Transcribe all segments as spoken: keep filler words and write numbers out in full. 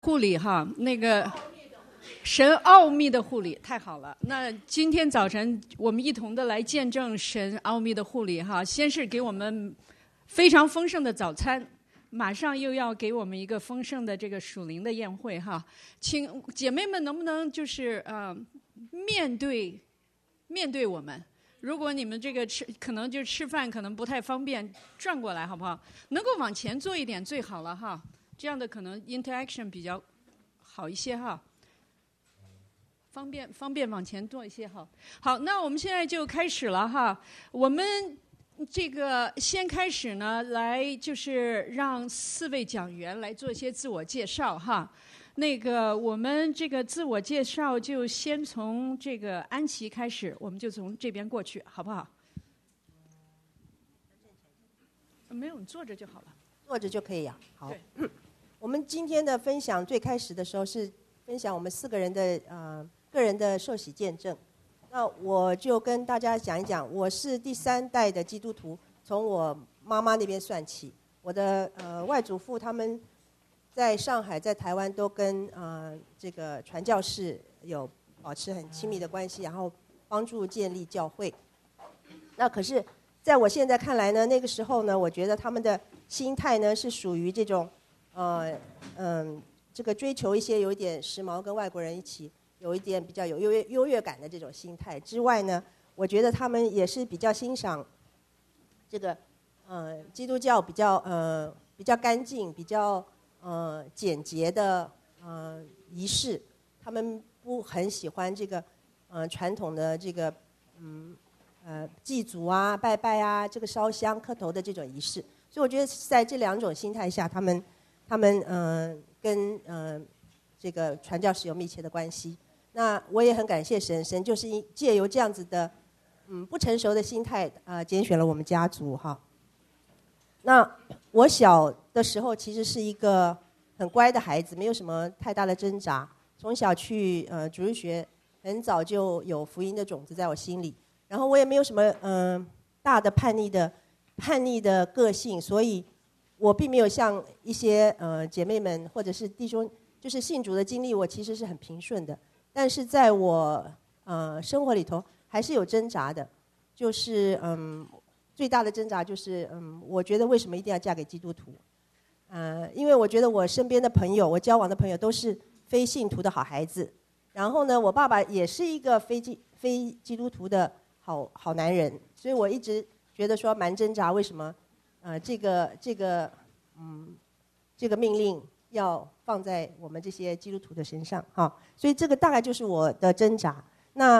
护理哈，那个神奥秘的护理太好了。那今天早晨我们一同的来见证神奥秘的护理哈，先是给我们非常丰盛的早餐，马上又要给我们一个丰盛的这个属灵的宴会哈。请姐妹们能不能就是呃面对面对我们？如果你们这个吃可能就吃饭可能不太方便，转过来好不好？能够往前坐一点最好了哈。这样的可能 interaction 比较好一些哈，方便方便往前坐一些哈。好，那我们现在就开始了哈。我们这个先开始呢，来就是让四位讲员来做一些自我介绍哈。那个我们这个自我介绍就先从这个安琪开始，我们就从这边过去，好不好？没有，你坐着就好了。 坐着就可以呀、啊。好。我们今天的分享最开始的时候是分享我们四个人的呃个人的受洗见证。那我就跟大家讲一讲，我是第三代的基督徒，从我妈妈那边算起。我的呃外祖父他们在上海、在台湾都跟呃这个传教士有保持很亲密的关系，然后帮助建立教会。那可是在我现在看来呢，那个时候呢，我觉得他们的心态呢是属于这种。呃嗯，这个追求一些有一点时髦，跟外国人一起有一点比较有优越优越感的这种心态之外呢，我觉得他们也是比较欣赏这个呃基督教比较呃比较干净、比较呃简洁的呃仪式，他们不很喜欢这个呃传统的这个嗯呃祭祖啊、拜拜啊、这个烧香磕头的这种仪式，所以我觉得在这两种心态下，他们。他们嗯、呃、跟嗯、呃、这个传教士有密切的关系。那我也很感谢神，神就是借由这样子的嗯不成熟的心态啊、呃，拣选了我们家族哈。那我小的时候其实是一个很乖的孩子，没有什么太大的挣扎。从小去呃主日学，很早就有福音的种子在我心里。然后我也没有什么嗯、呃、大的叛逆的叛逆的个性，所以。我并没有像一些呃姐妹们或者是弟兄，就是信主的经历，我其实是很平顺的。但是在我呃生活里头还是有挣扎的，就是嗯最大的挣扎就是嗯我觉得为什么一定要嫁给基督徒？呃，因为我觉得我身边的朋友，我交往的朋友都是非信徒的好孩子。然后呢，我爸爸也是一个非基非基督徒的好好男人，所以我一直觉得说蛮挣扎，为什么？呃，这个这个，嗯，这个命令要放在我们这些基督徒的身上哈，所以这个大概就是我的挣扎。那，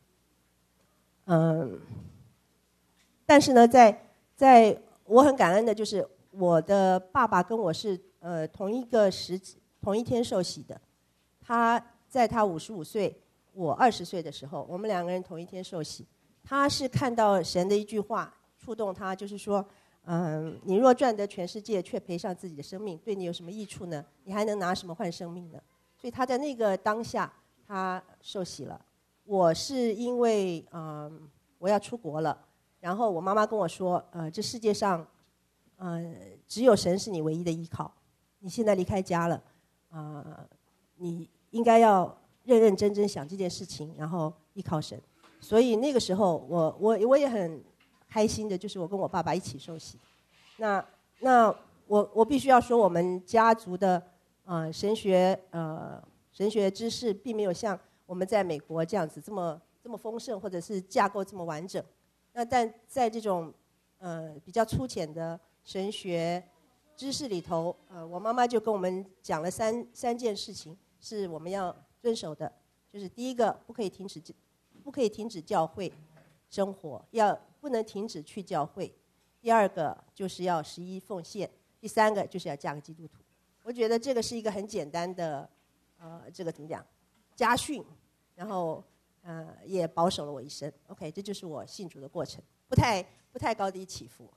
嗯、呃，但是呢，在在我很感恩的就是我的爸爸跟我是呃同一个时同一天受洗的，他在他五十五岁，我二十岁的时候，我们两个人同一天受洗。他是看到神的一句话触动他，就是说。嗯，你若赚得全世界，却赔上自己的生命，对你有什么益处呢？你还能拿什么换生命呢？所以他在那个当下，他受洗了。我是因为嗯我要出国了，然后我妈妈跟我说，呃，这世界上，呃，只有神是你唯一的依靠。你现在离开家了，啊、呃，你应该要认认真真想这件事情，然后依靠神。所以那个时候，我我我也很。开心的就是我跟我爸爸一起受洗，那那我我必须要说，我们家族的呃神学呃神学知识并没有像我们在美国这样子这么这么丰盛，或者是架构这么完整。那但在这种呃比较粗浅的神学知识里头，呃，我妈妈就跟我们讲了三三件事情是我们要遵守的，就是第一个不可以停止不可以停止教会生活，要不能停止去教会。第二个就是要十一奉献，第三个就是要嫁个基督徒。我觉得这个是一个很简单的，呃，这个怎么讲，家训，然后呃也保守了我一生。OK， 这就是我信主的过程，不太不太高低起伏。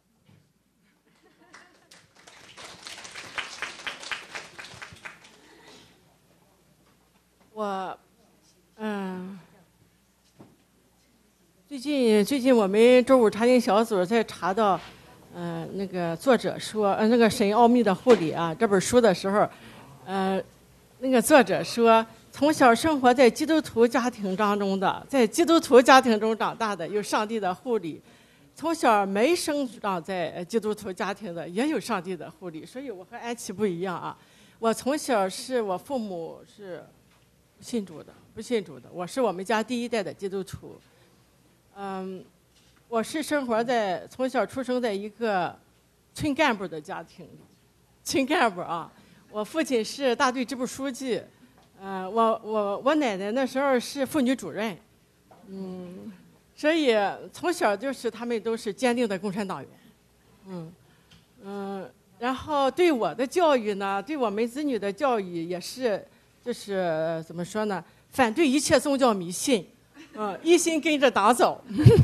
我嗯。最近最近我们周五查经小组在查到，呃，那个作者说，呃，那个神奥秘的护理啊这本书的时候，呃， 个作者说，从小生活在基督徒家庭当中的，在基督徒家庭中长大的有上帝的护理，从小没生长在基督徒家庭的也有上帝的护理。所以我和安琪不一样啊，我从小是我父母是不信主的，不信主的，我是我们家第一代的基督徒。嗯，我是生活在从小出生在一个村干部的家庭里，村干部啊，我父亲是大队支部书记，呃，我我我奶奶那时候是妇女主任，嗯，所以从小就是他们都是坚定的共产党员，嗯嗯，然后对我的教育呢，对我们子女的教育也是，就是怎么说呢，反对一切宗教迷信，嗯，一心跟着党走。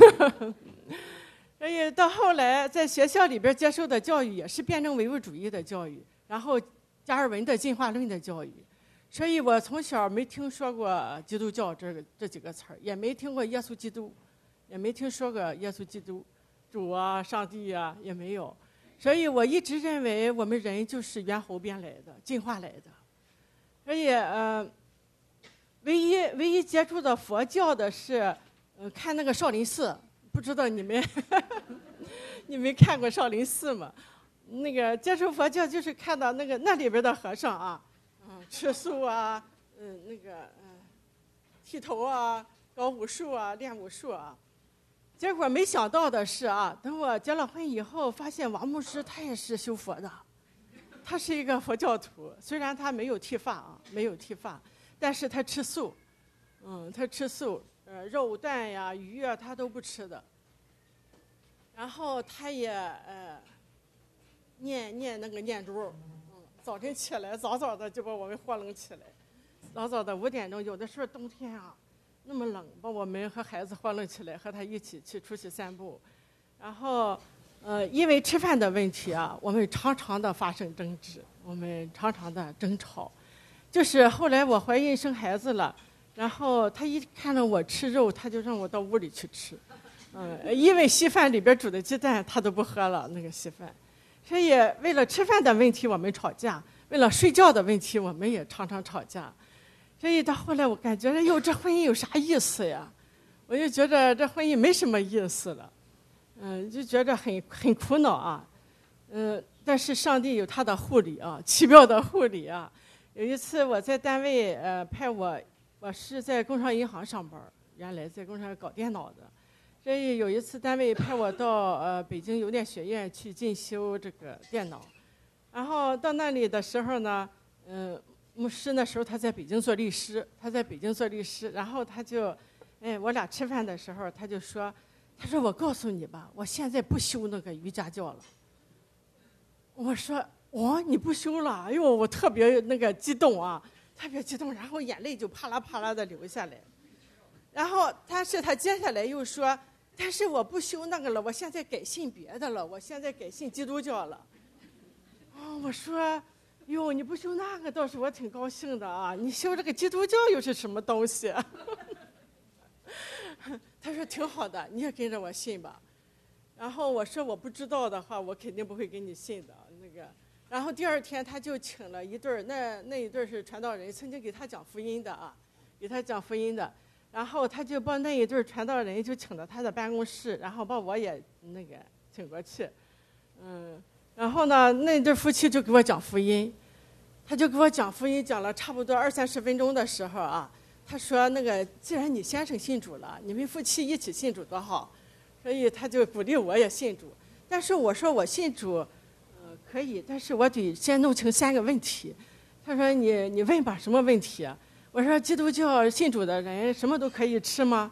所以到后来在学校里边接受的教育也是辩证唯物主义的教育，然后加尔文的进化论的教育，所以我从小没听说过基督教这个这几个词儿，也没听过耶稣基督，也没听说过耶稣基督主啊上帝啊也没有，所以我一直认为我们人就是猿猴变来的，进化来的。所以呃，唯一唯一接触的佛教的是，呃，看那个少林寺。不知道你们你们看过少林寺吗？那个接触佛教就是看到那个那里边的和尚啊，嗯，吃素啊，嗯，那个嗯，剃头啊，搞武术啊，练武术啊。结果没想到的是啊，等我结了婚以后，发现王牧师他也是修佛的，他是一个佛教徒，虽然他没有剃发啊，没有剃发，但是他吃素，嗯，他吃素。呃，肉蛋呀、鱼啊，他都不吃的。然后他也呃念念那个念珠，嗯，早晨起来早早的就把我们活冷起来，早早的五点钟，有的时候冬天啊那么冷，把我们和孩子活冷起来，和他一起去出去散步。然后呃，因为吃饭的问题啊，我们常常的发生争执，我们常常的争吵。就是后来我怀孕生孩子了。然后他一看到我吃肉，他就让我到屋里去吃，嗯，因为稀饭里边煮的鸡蛋他都不喝了那个稀饭，所以为了吃饭的问题我们吵架，为了睡觉的问题我们也常常吵架，所以到后来我感觉，哎呦，这婚姻有啥意思呀？我就觉得这婚姻没什么意思了，嗯，就觉得很很苦恼啊，嗯，但是上帝有他的护理啊，奇妙的护理啊。有一次我在单位呃派我。我是在工商银行上班，原来在工商搞电脑的，所以有一次单位派我到呃北京邮电学院去进修这个电脑，然后到那里的时候呢，嗯、呃，牧师那时候他在北京做律师，他在北京做律师，然后他就，哎，我俩吃饭的时候他就说，他说我告诉你吧，我现在不修那个瑜伽教了。我说哦，你不修了？哎呦，我特别那个激动啊。特别激动，然后眼泪就啪啦啪啦的流下来。然后但是他接下来又说，但是我不修那个了，我现在改信别的了，我现在改信基督教了。哦，我说，哟，你不修那个倒是我挺高兴的啊，你修这个基督教又是什么东西？他说挺好的，你也跟着我信吧。然后我说我不知道的话，我肯定不会给你信的那个。然后第二天他就请了一对儿，那那一对儿是传道人，曾经给他讲福音的啊，给他讲福音的。然后他就把那一对儿传道人就请到他的办公室，然后把我也那个请过去，嗯，然后呢，那对夫妻就给我讲福音，他就给我讲福音，讲了差不多二三十分钟的时候啊，他说那个既然你先生信主了，你们夫妻一起信主多好，所以他就鼓励我也信主。但是我说我信主。可以，但是我得先弄清三个问题。他说你你问吧，什么问题啊？我说基督教信主的人什么都可以吃吗？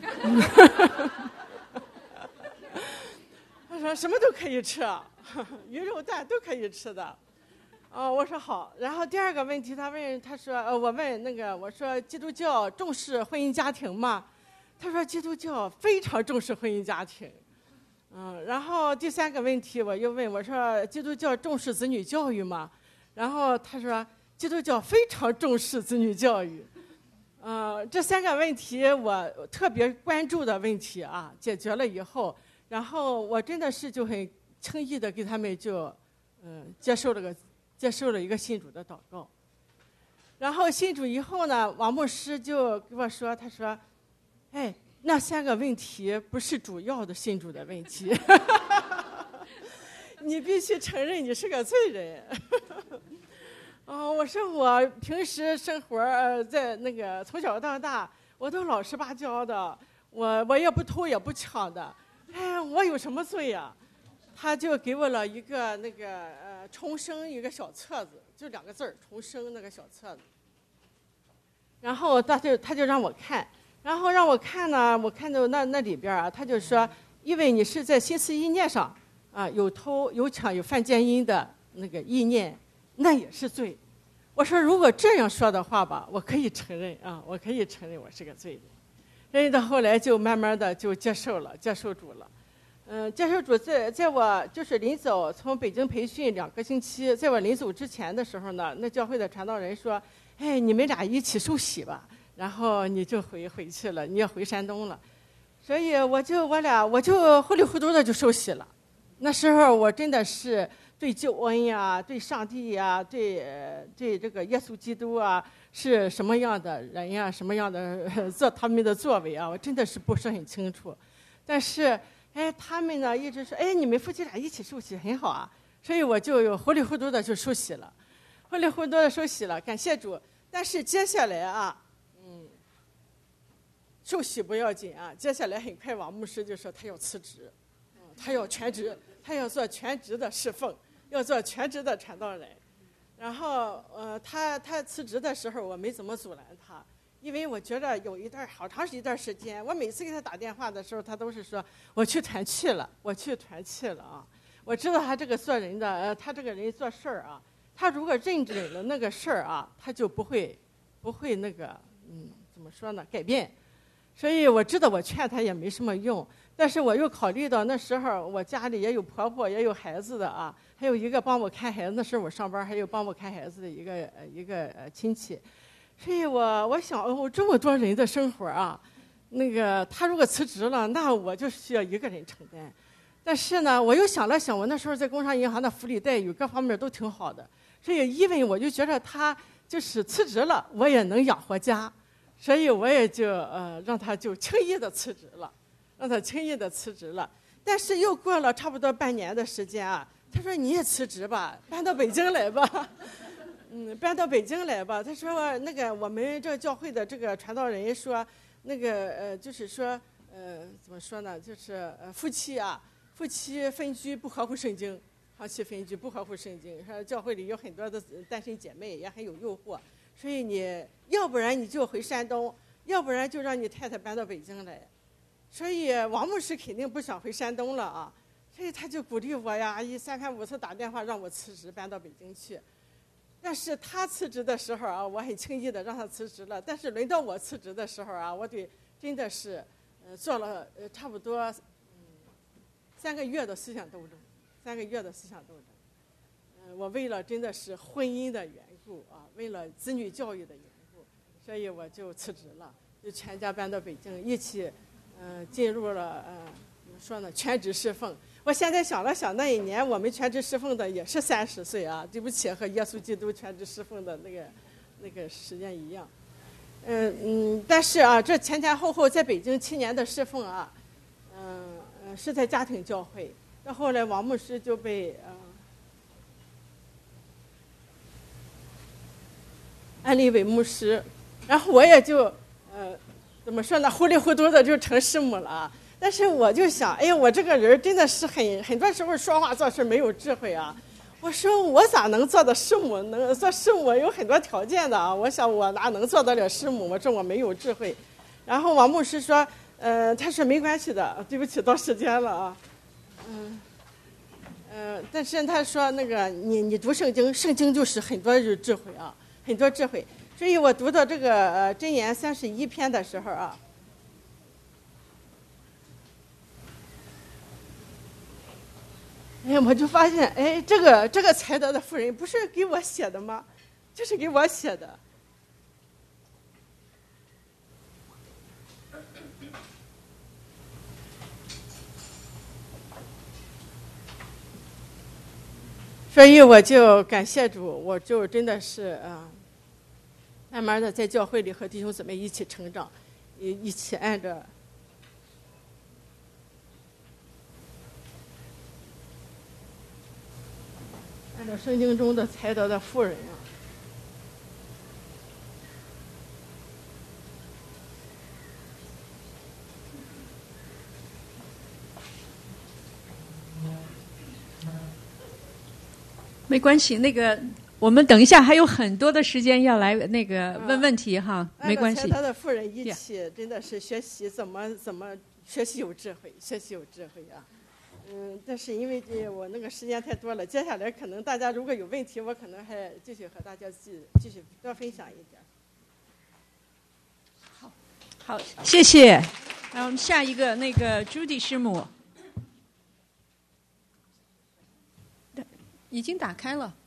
他说什么都可以吃，鱼肉蛋都可以吃的。哦，我说好。然后第二个问题，他问他说呃，我问那个我说基督教重视婚姻家庭吗？他说基督教非常重视婚姻家庭。嗯，然后第三个问题我又问我说基督教重视子女教育吗？然后他说基督教非常重视子女教育。呃，这三个问题我特别关注的问题啊，解决了以后，然后我真的是就很轻易的给他们就嗯接受了个接受了一个信主的祷告。 然后信主以后呢，王牧师就跟我说，他说：“哎，那三个问题不是主要的信主的问题，你必须承认你是个罪人。”哦，我说我平时生活呃，在那个从小到大，我都老实巴交的，我我也不偷也不抢的，哎，我有什么罪呀？他就给我了一个那个呃重生一个小册子，就两个字儿重生那个小册子。然后他就他就让我看，然后让我看呢，我看到那那里边啊，他就说，因为你是在心思意念上啊有偷有抢有犯奸淫的那个意念，那也是罪。我说如果这样说的话吧，我可以承认啊，我可以承认我是个罪人。人到后来就慢慢的就接受了，接受主了。嗯，接受主在在我就是临走从北京培训两个星期，在我临走之前的时候呢，那教会的传道人说，哎，你们俩一起受洗吧，然后你就回回去了，你要回山东了。所以我就我俩我就糊里糊涂的就受洗了。那时候我真的是对救恩呀，对上帝呀，对对这个耶稣基督啊，是什么样的人呀，什么样的做他们的作为啊，我真的是不是很清楚。但是哎，他们呢一直说，哎，你们夫妻俩一起受洗很好啊，所以我就糊里糊涂的就受洗了，糊里糊涂的受洗了，感谢主。但是接下来啊，嗯，受洗不要紧啊，接下来很快王牧师就说他要辞职，嗯，他要全职，他要做全职的侍奉，要做全职的传道人。然后呃，他他辞职的时候，我没怎么阻拦他。因为我觉得有一段好长一段时间，我每次给他打电话的时候，他都是说我去团契了，我去团契了啊。我知道他这个做人的，呃，他这个人做事儿啊，他如果认准了那个事儿啊，他就不会不会那个嗯怎么说呢改变。所以我知道我劝他也没什么用，但是我又考虑到那时候我家里也有婆婆也有孩子的啊，还有一个帮我看孩子，那时候我上班还有帮我看孩子的一个呃一个呃亲戚。所以我我想哦，这么多人的生活啊，那个他如果辞职了，那我就需要一个人承担。但是呢，我又想了想，我那时候在工商银行的福利待遇各方面都挺好的，所以因为我就觉得他就是辞职了，我也能养活家，所以我也就呃让他就轻易的辞职了，让他轻易的辞职了。但是又过了差不多半年的时间啊，他说你也辞职吧，搬到北京来吧。嗯，搬到北京来吧。他说那个我们这教会的这个传道人说，那个呃，就是说呃，怎么说呢？就是呃，夫妻啊，夫妻分居不合乎圣经，长期分居不合乎圣经。说教会里有很多的单身姐妹，也很有诱惑，所以你要不然你就回山东，要不然就让你太太搬到北京来。所以王牧师肯定不想回山东了啊，所以他就鼓励我呀，一三番五次打电话让我辞职搬到北京去。但是他辞职的时候啊，我很轻易的让他辞职了。但是轮到我辞职的时候啊，我得真的是，呃，做了呃差不多嗯三个月的思想斗争，三个月的思想斗争。嗯、呃，我为了真的是婚姻的缘故啊，为了子女教育的缘故，所以我就辞职了，就全家搬到北京，一起，呃，进入了呃怎么说呢，全职侍奉。我现在想了想，那一年我们全职侍奉的也是三十岁啊，对不起，和耶稣基督全职侍奉的那个那个时间一样。嗯嗯，但是啊，这前前后后在北京七年的侍奉啊，嗯、呃、是在家庭教会。到后来王牧师就被呃安利为牧师，然后我也就呃怎么说呢，糊里糊涂的就成师母了啊。但是我就想，哎呀，我这个人真的是很很多时候说话做事没有智慧啊。我说我咋能做到师母？能做师母有很多条件的啊。我想我哪能做得了师母？我说我没有智慧。然后王牧师说，呃，他说没关系的，对不起，到时间了啊。嗯，呃，但是他说那个你你读圣经，圣经就是很多智慧啊，很多智慧。所以我读到这个呃箴言三十一篇的时候啊。哎，我就发现，哎，这个这个才德的妇人不是给我写的吗？就是给我写的。所以我就感谢主，我就真的是啊、呃， 慢慢的在教会里和弟兄姊妹一起成长，一一起按着按照圣经中的才德的妇人啊。 没关系，那个我们等一下还有很多的时间要来那个问问题哈，没关系。 按照才德的妇人一起，真的是学习怎么怎么学习有智慧，学习有智慧啊。嗯，但是因为这我那个时间太多了，接下来可能大家如果有问题，我可能还继续和大家继继续多分享一点。 好，好，谢谢。然后我们下一个那个朱迪师母，已经打开了。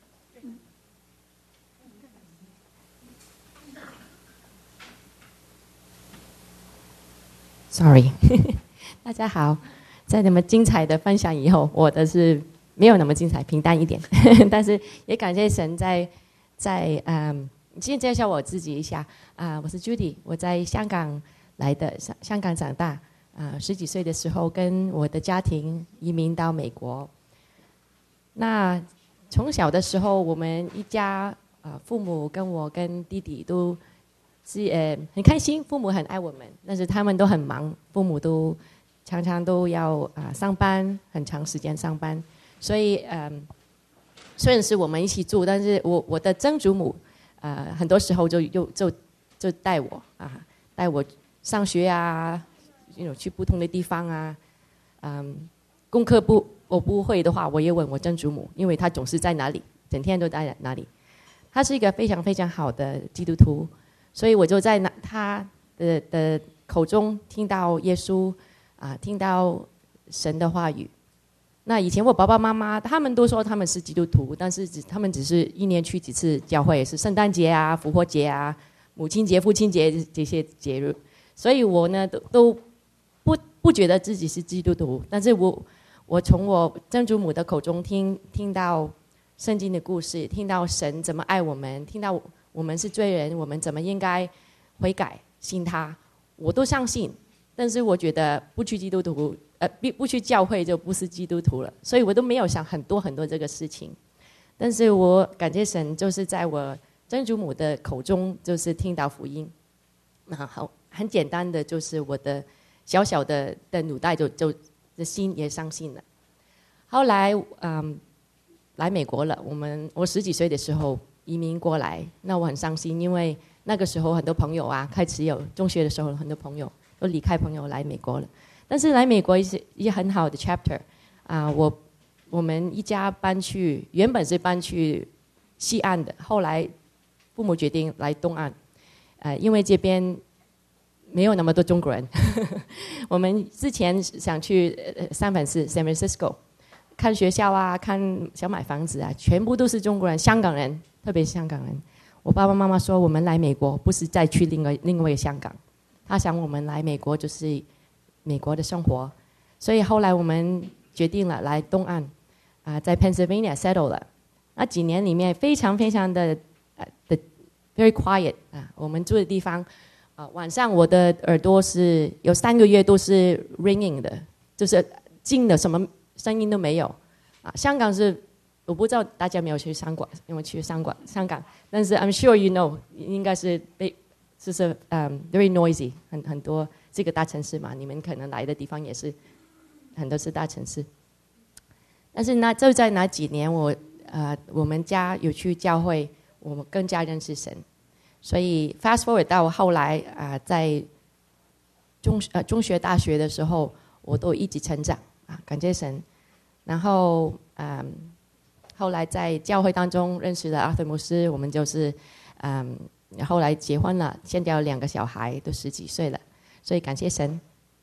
Sorry， 大家好。在那么精彩的分享以后，我的是没有那么精彩，平淡一点。但是也感谢神在在嗯，先介绍我自己一下啊、呃，我是 Judy， 我在香港来的，香香港长大啊、呃，十几岁的时候跟我的家庭移民到美国。那从小的时候，我们一家啊、呃，父母跟我跟弟弟都是呃很开心，父母很爱我们，但是他们都很忙，父母都常常都要啊、呃、上班，很长时间上班，所以嗯、呃，虽然是我们一起住，但是我我的曾祖母呃很多时候就就就就带我啊带我上学啊，有去不同的地方啊，嗯，功课不我不会的话，我也问我曾祖母，因为她总是在哪里，整天都在哪里。她是一个非常非常好的基督徒，所以我就在那她的的口中听到耶稣。啊，听到神的话语。那以前我爸爸妈妈他们都说他们是基督徒，但是只他们只是一年去几次教会，是圣诞节啊、复活节啊、母亲节、父亲节这些节日。所以我呢都都不不觉得自己是基督徒，但是我我从我曾祖母的口中听听到圣经的故事，听到神怎么爱我们，听到我们是罪人，我们怎么应该悔改信他，我都相信。但是我觉得不去基督徒，呃，不不去教会就不是基督徒了，所以我都没有想很多很多这个事情。但是我感谢神，就是在我曾祖母的口中，就是听到福音，那好，很简单的，就是我的小小的的脑袋就就的心也相信了。后来，嗯，来美国了，我们我十几岁的时候移民过来，那我很伤心，因为那个时候很多朋友啊，开始有中学的时候很多朋友。都离开朋友来美国了，但是来美国是一个很好的 chapter 啊、呃！我我们一家搬去，原本是搬去西岸的，后来父母决定来东岸，呃，因为这边没有那么多中国人。我们之前想去呃三藩市 San Francisco 看学校啊，看想买房子啊，全部都是中国人，香港人，特别是香港人。我爸爸妈妈说，我们来美国不是再去另外另外一个香港。他想我们来美国就是美国的生活，所以后来我们决定了来东岸，啊、呃，在 Pennsylvania settle 了。那几年里面非常非常的呃的 very quiet 啊，我们住的地方，啊、呃，晚上我的耳朵是有三个月都是 ringing 的，就是静的，什么声音都没有。啊，香港是我不知道大家没有去香港，因为去香港香港，但是 I'm sure you know 应该是被。就是嗯、um, ，very noisy， 很很多这个大城市嘛，你们可能来的地方也是很多是大城市。但是那就在那几年我，我呃我们家有去教会，我们更加认识神。所以 fast forward 到后来啊、呃，在中呃中学、大学的时候，我都一直成长啊，感谢神。然后嗯，后来在教会当中认识了阿特牧师，我们就是嗯。后来结婚了，现在有两个小孩，都十几岁了，所以感谢神。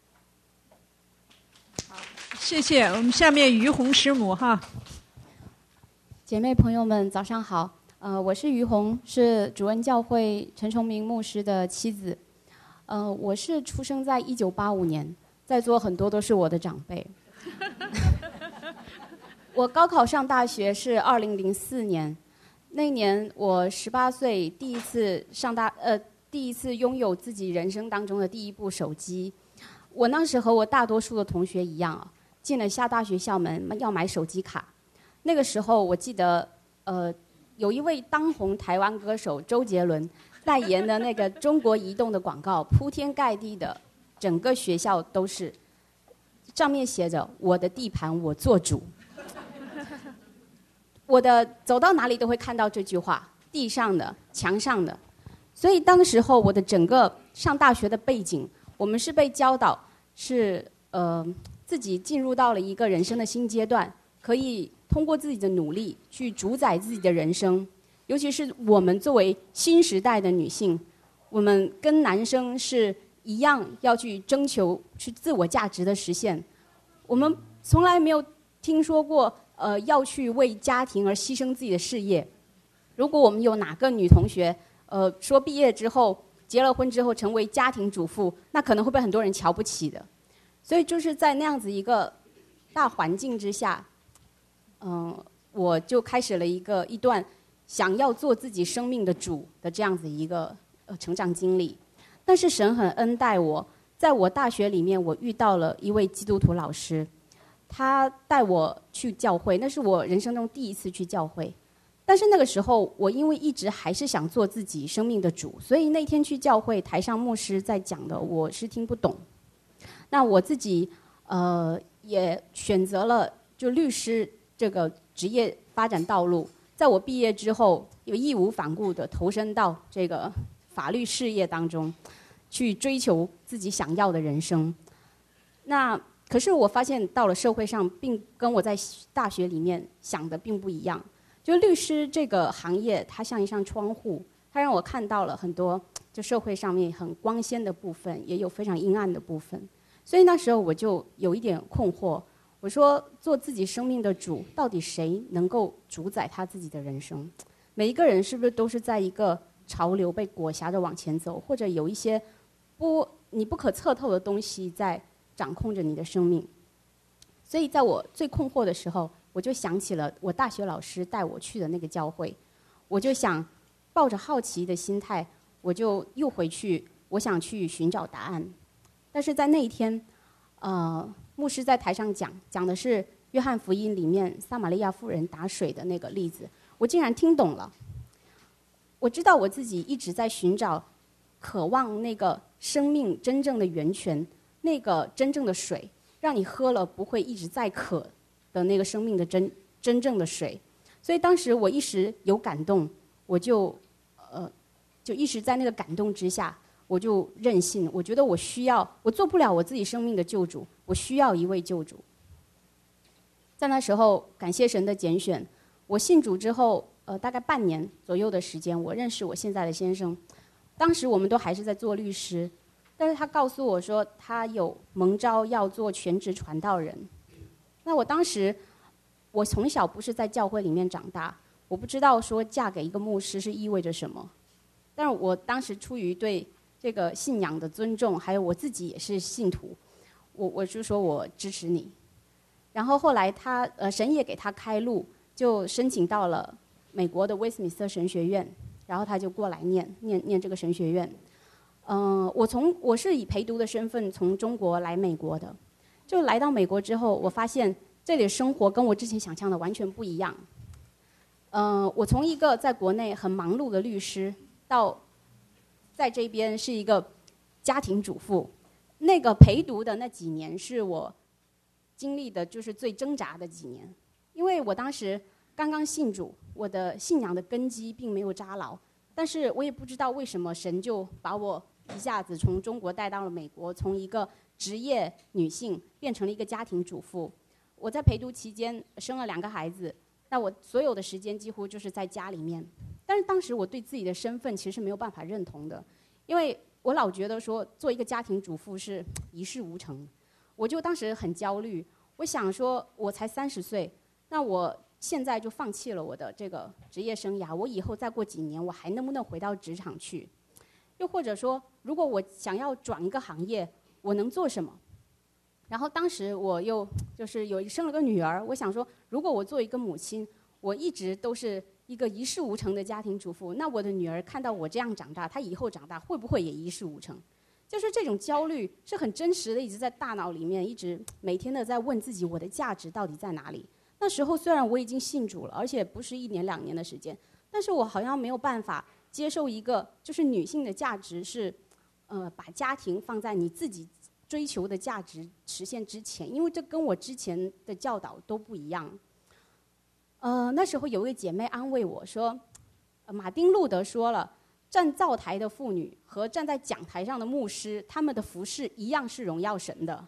好，谢谢。我们下面于红师母哈。 姐妹朋友们，早上好。呃，我是于红，是主恩教会陈崇明牧师的妻子。呃，我是出生在一九八五年，在座很多都是我的长辈。我高考上大学是二零零四年。 那年我十八岁，第一次上大呃，第一次拥有自己人生当中的第一部手机。我那时和我大多数的同学一样啊，进了下大学校门要买手机卡。那个时候我记得，呃，有一位当红台湾歌手周杰伦代言的那个中国移动的广告，铺天盖地的，整个学校都是，上面写着“我的地盘我做主”。我的走到哪里都会看到这句话，地上的、墙上的。所以当时候我的整个上大学的背景，我们是被教导是呃自己进入到了一个人生的新阶段，可以通过自己的努力去主宰自己的人生。尤其是我们作为新时代的女性，我们跟男生是一样要去征求去自我价值的实现。我们从来没有听说过呃，要去为家庭而牺牲自己的事业。如果我们有哪个女同学，呃，说毕业之后结了婚之后成为家庭主妇，那可能会被很多人瞧不起的。所以就是在那样子一个大环境之下，嗯、呃，我就开始了一个一段想要做自己生命的主的这样子一个呃成长经历。但是神很恩待我，在我大学里面，我遇到了一位基督徒老师。他带我去教会，那是我人生中第一次去教会。但是那个时候，我因为一直还是想做自己生命的主，所以那天去教会，台上牧师在讲的，我是听不懂。那我自己呃也选择了就律师这个职业发展道路。在我毕业之后，有义无反顾地投身到这个法律事业当中，去追求自己想要的人生。那可是我发现到了社会上，并跟我在大学里面想的并不一样。就律师这个行业，它像一扇窗户，它让我看到了很多就社会上面很光鲜的部分，也有非常阴暗的部分。所以那时候我就有一点困惑，我说做自己生命的主，到底谁能够主宰他自己的人生？每一个人是不是都是在一个潮流被裹挟着往前走，或者有一些不你不可测透的东西在掌控着你的生命。所以在我最困惑的时候，我就想起了我大学老师带我去的那个教会。我就想抱着好奇的心态，我就又回去，我想去寻找答案。但是在那一天，呃，牧师在台上讲，讲的是约翰福音里面撒玛利亚妇人打水的那个例子，我竟然听懂了。我知道我自己一直在寻找，渴望那个生命真正的源泉，那个真正的水，让你喝了不会一直在渴的那个生命的真真正的水。所以当时我一时有感动，我就呃就一时在那个感动之下，我就任性，我觉得我需要，我做不了我自己生命的救主，我需要一位救主。在那时候，感谢神的拣选，我信主之后，呃，大概半年左右的时间，我认识我现在的先生。当时我们都还是在做律师，但是他告诉我说，他有蒙召要做全职传道人。那我当时，我从小不是在教会里面长大，我不知道说嫁给一个牧师是意味着什么。但是我当时出于对这个信仰的尊重，还有我自己也是信徒，我我就说我支持你。然后后来他呃神也给他开路，就申请到了美国的威斯敏斯特神学院，然后他就过来念念念这个神学院。嗯、呃，我从我是以陪读的身份从中国来美国的，就来到美国之后，我发现这里的生活跟我之前想象的完全不一样。嗯、呃，我从一个在国内很忙碌的律师，到在这边是一个家庭主妇。那个陪读的那几年是我经历的就是最挣扎的几年，因为我当时刚刚信主，我的信仰的根基并没有扎牢，但是我也不知道为什么神就把我一下子从中国带到了美国，从一个职业女性变成了一个家庭主妇。我在陪读期间生了两个孩子，那我所有的时间几乎就是在家里面。但是当时我对自己的身份其实是没有办法认同的，因为我老觉得说做一个家庭主妇是一事无成。我就当时很焦虑，我想说我才三十岁，那我现在就放弃了我的这个职业生涯，我以后再过几年我还能不能回到职场去？又或者说如果我想要转一个行业，我能做什么？然后当时我又就是有生了个女儿，我想说如果我做一个母亲，我一直都是一个一事无成的家庭主妇，那我的女儿看到我这样长大，她以后长大会不会也一事无成？就是这种焦虑是很真实的，一直在大脑里面，一直每天的在问自己，我的价值到底在哪里？那时候虽然我已经信主了，而且不是一年两年的时间，但是我好像没有办法接受一个就是女性的价值是，呃，把家庭放在你自己追求的价值实现之前，因为这跟我之前的教导都不一样。呃，那时候有一个姐妹安慰我说，呃、马丁路德说了，站灶台的妇女和站在讲台上的牧师，他们的服事一样是荣耀神的。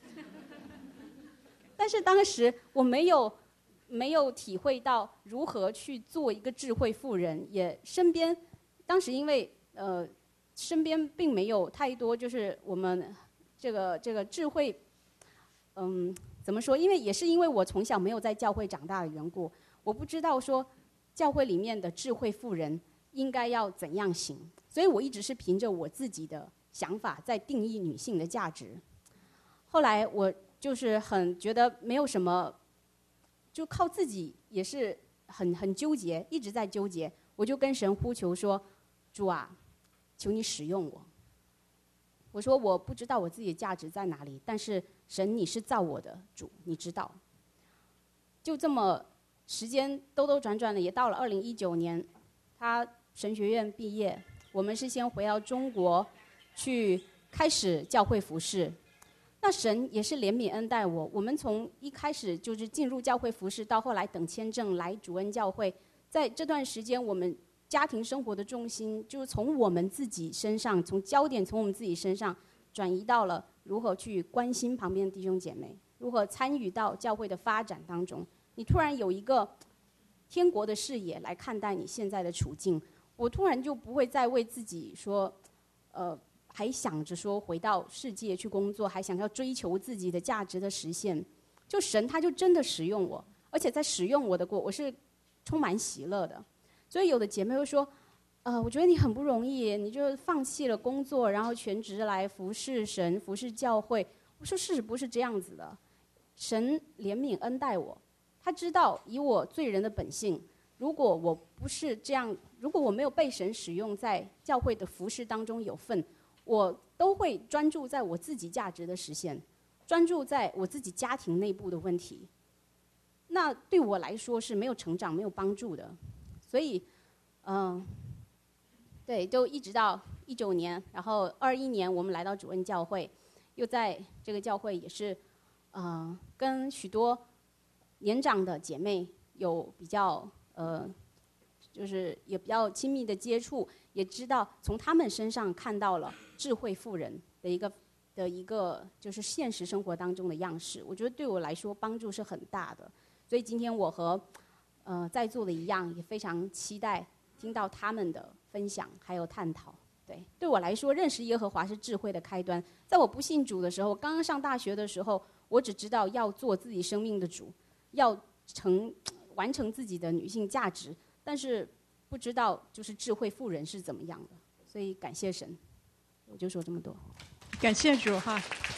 但是当时我没有没有体会到如何去做一个智慧妇人，也身边当时因为呃身边并没有太多就是我们这个这个智慧，嗯，怎么说？因为也是因为我从小没有在教会长大的缘故，我不知道说教会里面的智慧妇人应该要怎样行，所以我一直是凭着我自己的想法在定义女性的价值。后来我就是很觉得没有什么，就靠自己也是很很纠结，一直在纠结。我就跟神呼求说：“主啊，求你使用我。”我说我不知道我自己的价值在哪里，但是神你是造我的主，你知道。就这么时间兜兜转转的，也到了二零一九年，他神学院毕业，我们是先回到中国去开始教会服事。那神也是怜悯恩待我，我们从一开始就是进入教会服事，到后来等签证来主恩教会，在这段时间，我们家庭生活的重心就是从我们自己身上，从焦点从我们自己身上转移到了如何去关心旁边的弟兄姐妹，如何参与到教会的发展当中。你突然有一个天国的视野来看待你现在的处境，我突然就不会再为自己说，呃。还想着说回到世界去工作，还想要追求自己的价值的实现，就神他就真的使用我，而且在使用我的过，我是充满喜乐的。所以有的姐妹会说，呃，我觉得你很不容易，你就放弃了工作，然后全职来服侍神、服侍教会。我说是不是这样子的？神怜悯恩待我，他知道以我罪人的本性，如果我不是这样，如果我没有被神使用在教会的服侍当中有份，我都会专注在我自己价值的实现，专注在我自己家庭内部的问题，那对我来说是没有成长、没有帮助的。所以，嗯、呃，对，就一直到一九年，然后二一年我们来到主恩教会，又在这个教会也是，呃，跟许多年长的姐妹有比较呃。就是也比较亲密的接触，也知道从他们身上看到了智慧妇人的一个的一个就是现实生活当中的样式。我觉得对我来说帮助是很大的，所以今天我和呃在座的一样，也非常期待听到他们的分享还有探讨。对，对我来说，认识耶和华是智慧的开端。在我不信主的时候，刚刚上大学的时候，我只知道要做自己生命的主，要成完成自己的女性价值。但是不知道就是智慧妇人是怎么样的，所以感谢神，我就说这么多。 感谢主哈。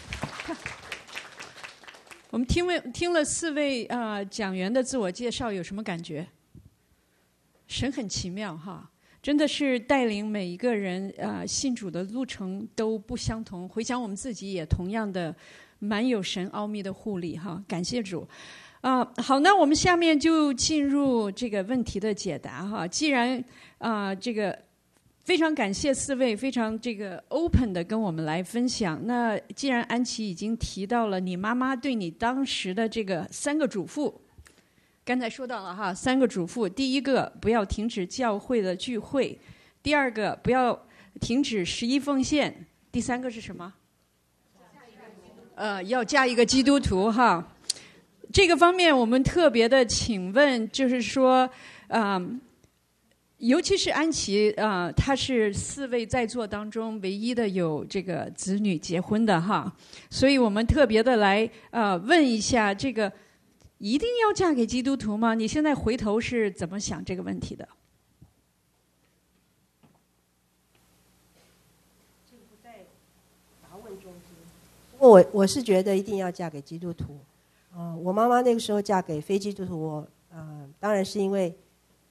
我们听了听了四位啊、呃、讲员的自我介绍，有什么感觉？神很奇妙哈，真的是带领每一个人啊、呃、信主的路程都不相同。回想我们自己也同样的蛮有神奥秘的护理哈，感谢主。啊、呃，好，那我们下面就进入这个问题的解答哈。既然啊、呃，这个非常感谢四位非常这个 open 的跟我们来分享。那既然安琪已经提到了你妈妈对你当时的这个三个嘱咐，刚才说到了哈，三个嘱咐：第一个，不要停止教会的聚会；第二个，不要停止十一奉献；第三个是什么？呃，要嫁一个基督徒哈。这个方面我们特别的请问，就是说，啊、呃，尤其是安琪啊、呃，她是四位在座当中唯一的有这个子女结婚的哈，所以我们特别的来呃问一下，这个一定要嫁给基督徒吗？你现在回头是怎么想这个问题的？ 这个不在答问中间。不过我我是觉得一定要嫁给基督徒。呃，我妈妈那个时候嫁给非基督徒，我呃，当然是因为，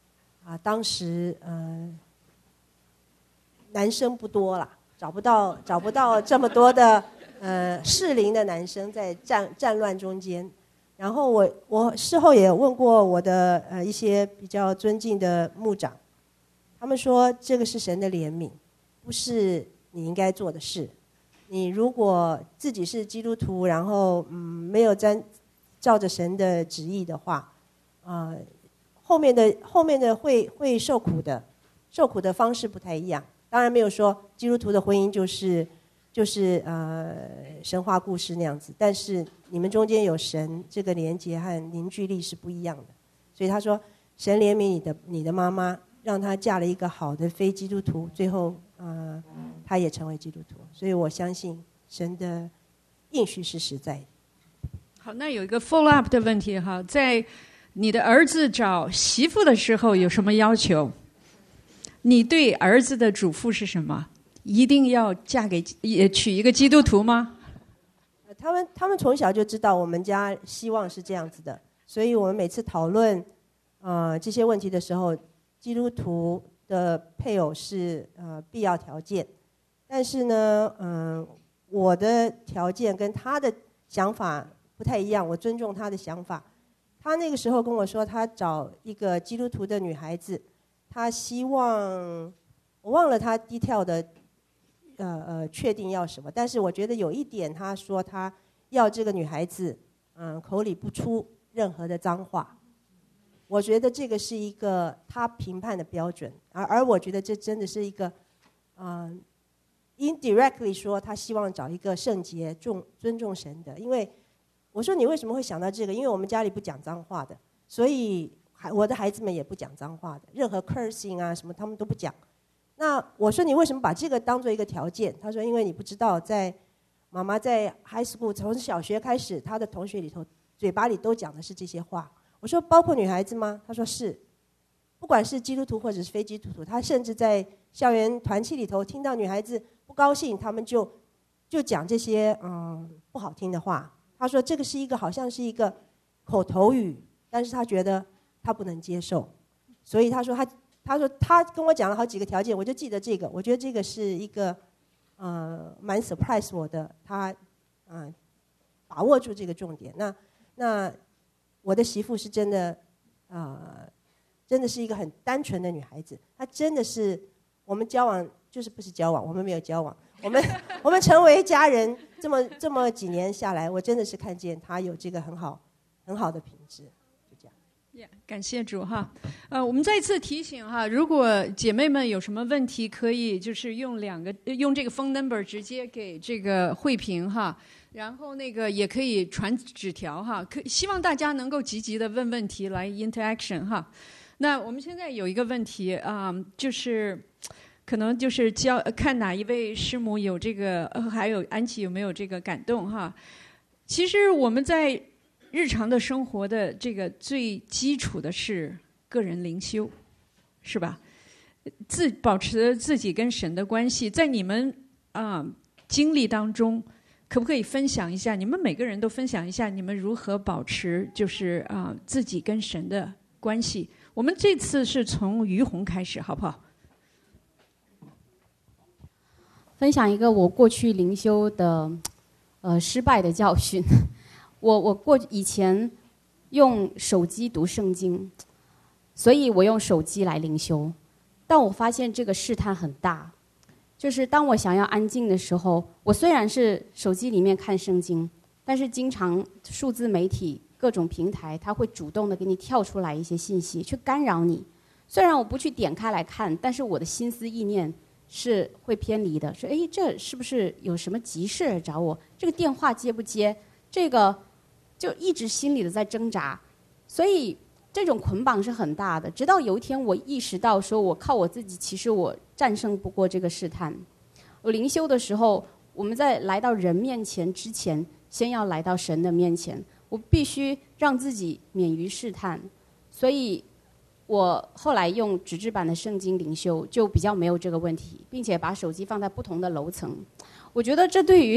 啊，当时呃男生不多啦，找不到找不到这么多的呃适龄的男生在战战乱中间。然后我我事后也问过我的呃一些比较尊敬的牧长，他们说这个是神的怜悯，不是你应该做的事。你如果自己是基督徒，然后嗯没有沾照着神的旨意的话，啊、呃，后面的后面的会会受苦的，受苦的方式不太一样。当然没有说基督徒的婚姻就是就是呃神话故事那样子，但是你们中间有神，这个连结和凝聚力是不一样的。所以他说，神怜悯你的你的妈妈，让她嫁了一个好的非基督徒，最后呃她也成为基督徒。所以我相信神的应许是实在的。 好，那有一个 follow up 的问题哈，在你的儿子找媳妇的时候有什么要求？你对儿子的嘱咐是什么？一定要嫁给也娶一个基督徒吗？ 他们他们从小就知道我们家希望是这样子的，所以我们每次讨论呃这些问题的时候，基督徒的配偶是呃必要条件。但是呢，嗯、呃，我的条件跟他的想法不太一样，我尊重他的想法。他那个时候跟我说，他找一个基督徒的女孩子，他希望我忘了他detail的呃呃确定要什么，但是我觉得有一点，他说他要这个女孩子，嗯、呃，口里不出任何的脏话。我觉得这个是一个他评判的标准，而而我觉得这真的是一个，嗯、呃。indirectly 说他希望找一个圣洁重尊重神的。因为我说你为什么会想到这个，因为我们家里不讲脏话的，所以我的孩子们也不讲脏话的，任何 cursing 啊什么他们都不讲。那我说你为什么把这个当做一个条件？他说因为你不知道，在妈妈在 high school 从小学开始，她的同学里头嘴巴里都讲的是这些话。我说包括女孩子吗？他说是，不管是基督徒或者是非基督徒，他甚至在校园团契里头听到女孩子不高兴，他们就就讲这些嗯不好听的话。他说这个是一个好像是一个口头语，但是他觉得他不能接受，所以他说他他说他跟我讲了好几个条件，我就记得这个，我觉得这个是一个呃蛮 surprise 我的，他嗯、呃、把握住这个重点。那那我的媳妇是真的呃真的是一个很单纯的女孩子，她真的是我们交往。就是不是交往，我们没有交往，我们我们成为家人，这么这么几年下来，我真的是看见他有这个很好很好的品质，就这样。 Yeah, 感谢主哈，呃，我们再次提醒哈，如果姐妹们有什么问题，可以就是用两个用这个 phone number 直接给这个慧萍哈，然后那个也可以传纸条哈，可希望大家能够积极的问问题来 interaction 哈。那我们现在有一个问题啊、呃，就是。可能就是教看哪一位师母有这个，呃、还有安琪有没有这个感动哈？其实我们在日常的生活的这个最基础的是个人灵修，是吧？自保持自己跟神的关系，在你们啊、呃、经历当中，可不可以分享一下？你们每个人都分享一下你们如何保持就是啊、呃、自己跟神的关系？我们这次是从于红开始，好不好？ 分享一个我过去灵修的，呃，失败的教训。我我过以前用手机读圣经，所以我用手机来灵修，但我发现这个试探很大。就是当我想要安静的时候，我虽然是手机里面看圣经，但是经常数字媒体各种平台，它会主动的给你跳出来一些信息，去干扰你。虽然我不去点开来看，但是我的心思意念是会偏离的，说哎，这是不是有什么急事找我？这个电话接不接？这个就一直心里的在挣扎，所以这种捆绑是很大的。直到有一天我意识到，说我靠我自己，其实我战胜不过这个试探。我灵修的时候，我们在来到人面前之前，先要来到神的面前，我必须让自己免于试探，所以。我后来用纸质版的圣经灵修，就比较没有这个问题，并且把手机放在不同的楼层。我觉得这对于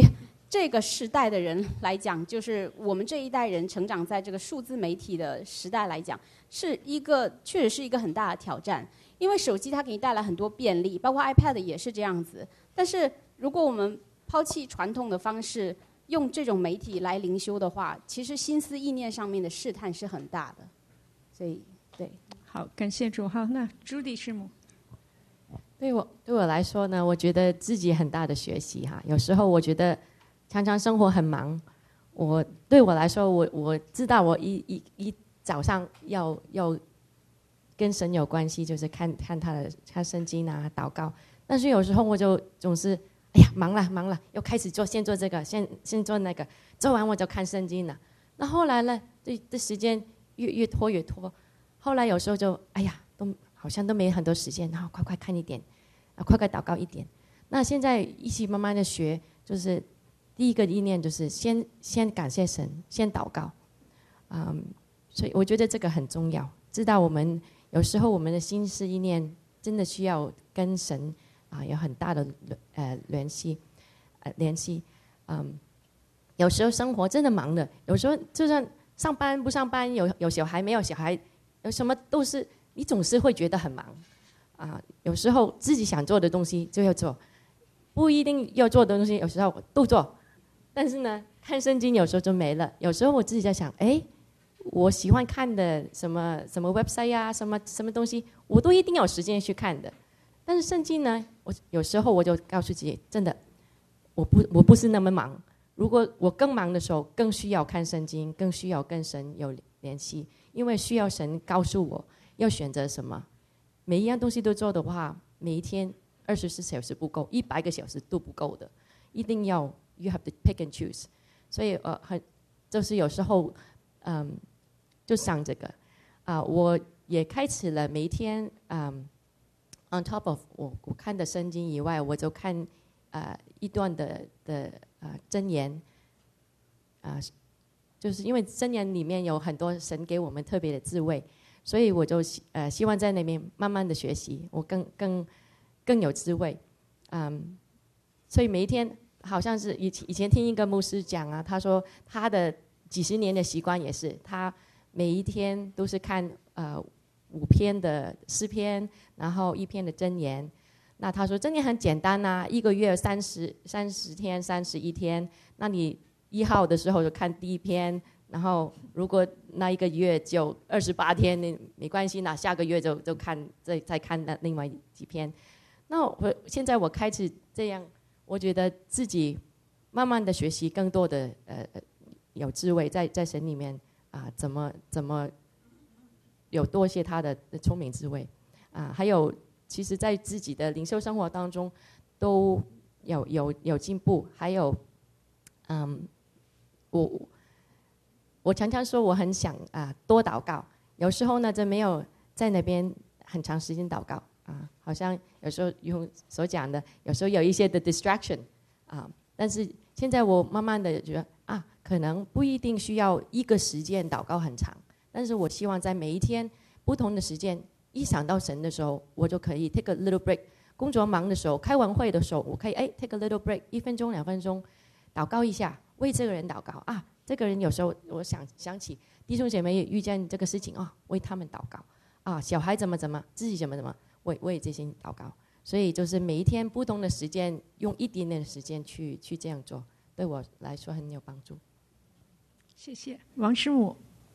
这个时代的人来讲，就是我们这一代人成长在这个数字媒体的时代来讲，是一个确实是一个很大的挑战。因为手机它给你带来很多便利，包括 iPad 也是这样子。但是如果我们抛弃传统的方式，用这种媒体来灵修的话，其实心思意念上面的试探是很大的。所以，对， 好，感谢主。好，那朱迪师母。 对我对我来说呢，我觉得自己很大的学习哈。有时候我觉得常常生活很忙，我对我来说，我我知道我一一一早上要要跟神有关系，就是看看他的看圣经啊，祷告。但是有时候我就总是哎呀忙了忙了，又开始做，先做这个，先先做那个，做完我就看圣经了。那后来呢，这这时间越越拖越拖，后来有时候就哎呀都。好像都没很多时间，然后快快看一点，啊，快快祷告一点。那现在一起慢慢的学，就是第一个意念就是先先感谢神，先祷告，嗯，所以我觉得这个很重要。知道我们有时候我们的心思意念真的需要跟神啊有很大的呃联系，呃联系，嗯，有时候生活真的忙的，有时候就算上班不上班，有有小孩没有小孩，有什么都是。你总是会觉得很忙，啊，有时候自己想做的东西就要做，不一定要做的东西，有时候都做。但是呢，看圣经有时候就没了。有时候我自己在想，哎，我喜欢看的什么什么 website 啊，什么什么东西，我都一定有时间去看的。但是圣经呢，我有时候我就告诉自己，真的，我不我不是那么忙。如果我更忙的时候，更需要看圣经，更需要跟神有联系，因为需要神告诉我。要选择什么？每一样东西都做的话，每一天二十四小时不够，一百个小时都不够的。一定要 you have to pick and choose。所以呃，很就是有时候嗯，就想这个啊、呃，我也开始了每一天嗯 ，on top of 我我看的圣经以外，我就看呃一段的的呃箴言啊、呃，就是因为箴言里面有很多神给我们特别的智慧。所以我就呃希望在那边慢慢的学习，我更更更有智慧，嗯，所以每一天好像是以以前听一个牧师讲啊，他说他的几十年的习惯也是，他每一天都是看呃五篇的诗篇，然后一篇的箴言。那他说箴言很简单啊，一个月三十三十天三十一天，那你一号的时候就看第一篇。然后，如果那一个月就二十八天，那没关系，那下个月就就看再再看那另外几篇。那我现在我开始这样，我觉得自己慢慢的学习更多的呃有智慧，在在神里面啊、呃，怎么怎么有多些他的聪明智慧啊、呃，还有其实在自己的灵修生活当中都有有有进步，还有嗯我。我常常说我很想啊、呃、多祷告，有时候呢就没有在那边很长时间祷告啊，好像有时候用所讲的，有时候有一些的 distraction 啊，但是现在我慢慢的觉得啊，可能不一定需要一个时间祷告很长，但是我希望在每一天不同的时间，一想到神的时候，我就可以 take a little break。工作忙的时候，开完会的时候，我可以哎 take a little break， 一分钟两分钟，祷告一下，为这个人祷告啊。这个人有时候我想想起弟兄姐妹也遇见这个事情啊、哦，为他们祷告啊，小孩怎么怎么，自己怎么怎么，为为这些祷告。所以就是每一天不同的时间，用一点点的时间去去这样做，对我来说很有帮助。 谢谢王师母。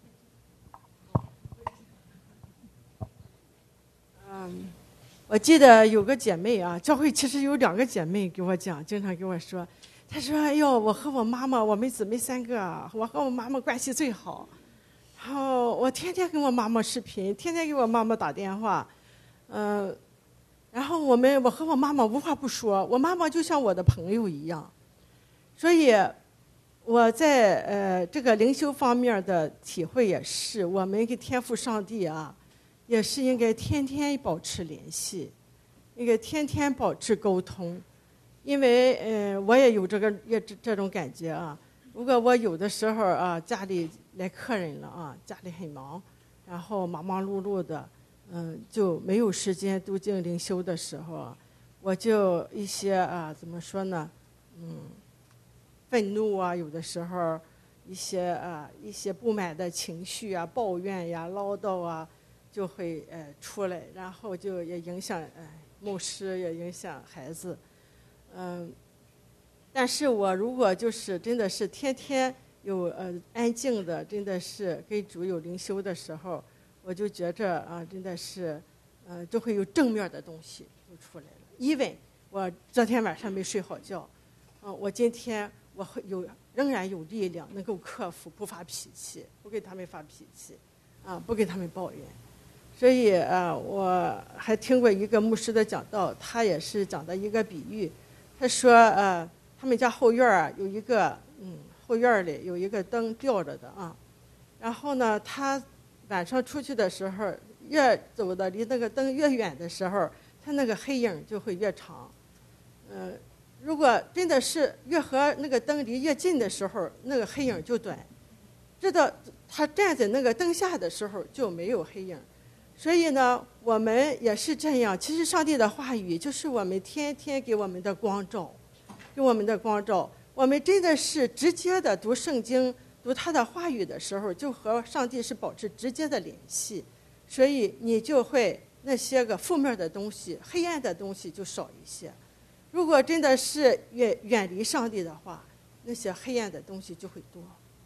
嗯，我记得有个姐妹啊，教会其实有两个姐妹给我讲，经常给我说。他说：“哎呦，我和我妈妈，我们姊妹三个，我和我妈妈关系最好。然后我天天跟我妈妈视频，天天给我妈妈打电话，嗯、呃，然后我们我和我妈妈无话不说，我妈妈就像我的朋友一样。所以我在呃这个灵修方面的体会也是，我们跟天父上帝啊，也是应该天天保持联系，应该天天保持沟通。”因为呃，我也有这个也这这种感觉啊。如果我有的时候啊，家里来客人了啊，家里很忙，然后忙忙碌碌的，嗯，就没有时间读经灵修的时候，我就一些啊，怎么说呢，嗯， 愤怒啊，有的时候一些啊一些不满的情绪啊、抱怨呀、唠叨啊，就会呃出来，然后就也影响呃牧师，也影响孩子，嗯。但是我如果就是真的是天天有呃安静的，真的是跟主有灵修的时候，我就觉着啊，真的是，呃，就会有正面的东西就出来了。因为我昨天晚上没睡好觉，嗯、呃，我今天我会有仍然有力量能够克服，不发脾气，不给他们发脾气，啊，不给他们抱怨。所以啊，我还听过一个牧师的讲道，他也是讲的一个比喻，他说呃。他们家后院啊有一个，嗯，后院里有一个灯吊着的啊，然后呢，他晚上出去的时候，越走的离那个灯越远的时候，他那个黑影就会越长。呃，如果真的是越和那个灯离越近的时候，那个黑影就短，直到他站在那个灯下的时候就没有黑影。所以呢，我们也是这样。其实上帝的话语就是我们天天给我们的光照。给我们的光照，我们真的是直接的读圣经、读他的话语的时候，就和上帝是保持直接的联系，所以你就会那些个负面的东西、黑暗的东西就少一些。如果真的是远远离上帝的话，那些黑暗的东西就会多。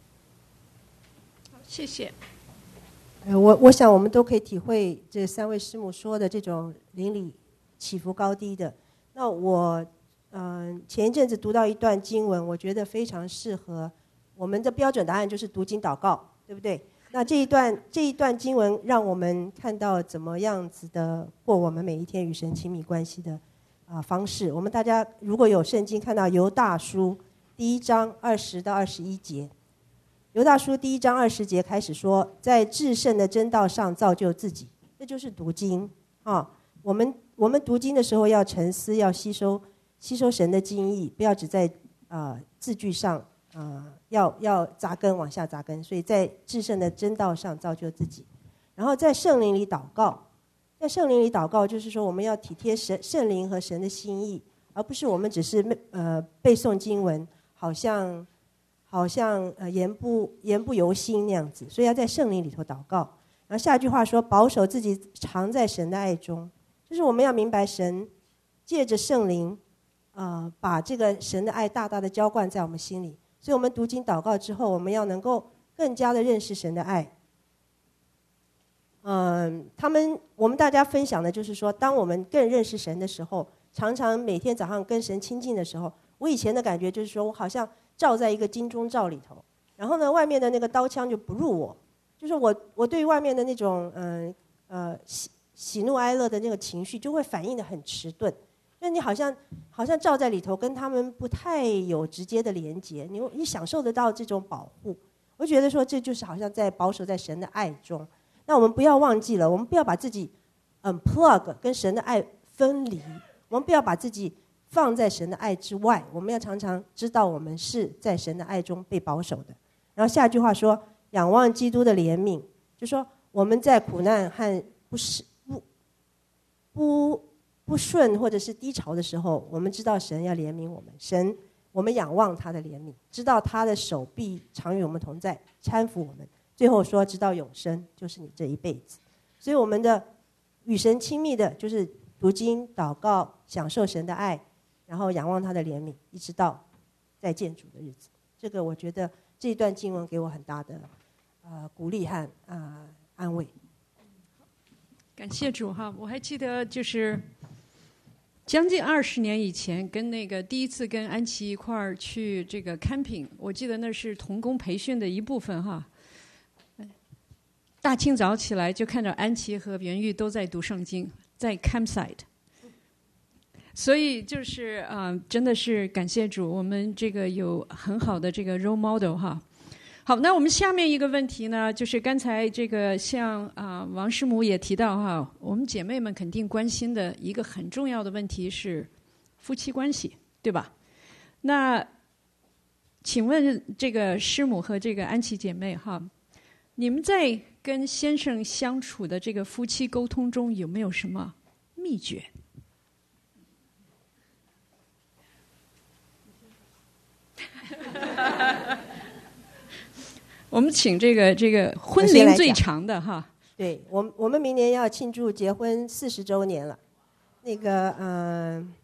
好，谢谢。 呃，我我想我们都可以体会这三位师母说的这种灵里起伏高低的。那我。嗯、呃，前一阵子读到一段经文，我觉得非常适合我们的标准答案就是读经祷告，对不对？那这一段这一段经文让我们看到怎么样子的过我们每一天与神亲密关系的啊、呃、方式。我们大家如果有圣经，看到犹大书第一章二十到二十一节，犹大书第一章二十节开始说，在至圣的真道上造就自己，这就是读经啊。我们我们读经的时候要沉思，要吸收。吸收神的经意，不要只在呃字句上，呃要要扎根往下扎根，所以在至圣的真道上造就自己，然后在圣灵里祷告，在圣灵里祷告就是说我们要体贴神圣灵和神的心意，而不是我们只是呃背诵经文，好像好像呃言不言不由心那样子，所以要在圣灵里头祷告。然后下一句话说保守自己常在神的爱中，就是我们要明白神借着圣灵。呃，把这个神的爱大大的浇灌在我们心里，所以我们读经祷告之后，我们要能够更加的认识神的爱。嗯、呃，他们我们大家分享的就是说，当我们更认识神的时候，常常每天早上跟神亲近的时候，我以前的感觉就是说我好像罩在一个金钟罩里头，然后呢，外面的那个刀枪就不入我，就是我我对于外面的那种嗯 呃, 呃喜喜怒哀乐的那个情绪就会反应得很迟钝。那你好像好像罩在里头，跟他们不太有直接的连接，你你享受得到这种保护，我觉得说这就是好像在保守在神的爱中。那我们不要忘记了，我们不要把自己 unplug 跟神的爱分离，我们不要把自己放在神的爱之外，我们要常常知道我们是在神的爱中被保守的。然后下一句话说，仰望基督的怜悯，就说我们在苦难和不是不不。不顺或者是低潮的时候，我们知道神要怜悯我们，神我们仰望他的怜悯，知道他的手臂常与我们同在，搀扶我们。最后说，直到永生，就是你这一辈子。所以我们的与神亲密的，就是读经、祷告、享受神的爱，然后仰望他的怜悯，一直到再见主的日子。这个我觉得这一段经文给我很大的呃鼓励和啊、呃、安慰。 感谢主哈！我还记得就是将近二十年以前，跟那个第一次跟安琪一块儿去这个 camping， 我记得那是童工培训的一部分哈。大清早起来就看到安琪和袁玉都在读圣经，在 campsite。所以就是啊、呃，真的是感谢主，我们这个有很好的这个 role model 哈。好，那我们下面一个问题呢，就是刚才这个像啊、呃、王师母也提到哈，我们姐妹们肯定关心的一个很重要的问题是夫妻关系，对吧？那请问这个师母和这个安琪姐妹哈，你们在跟先生相处的这个夫妻沟通中有没有什么秘诀？ 我们请这个这个婚龄最长的哈。 对，我们我们明年要庆祝结婚四十周年了。那个嗯、呃，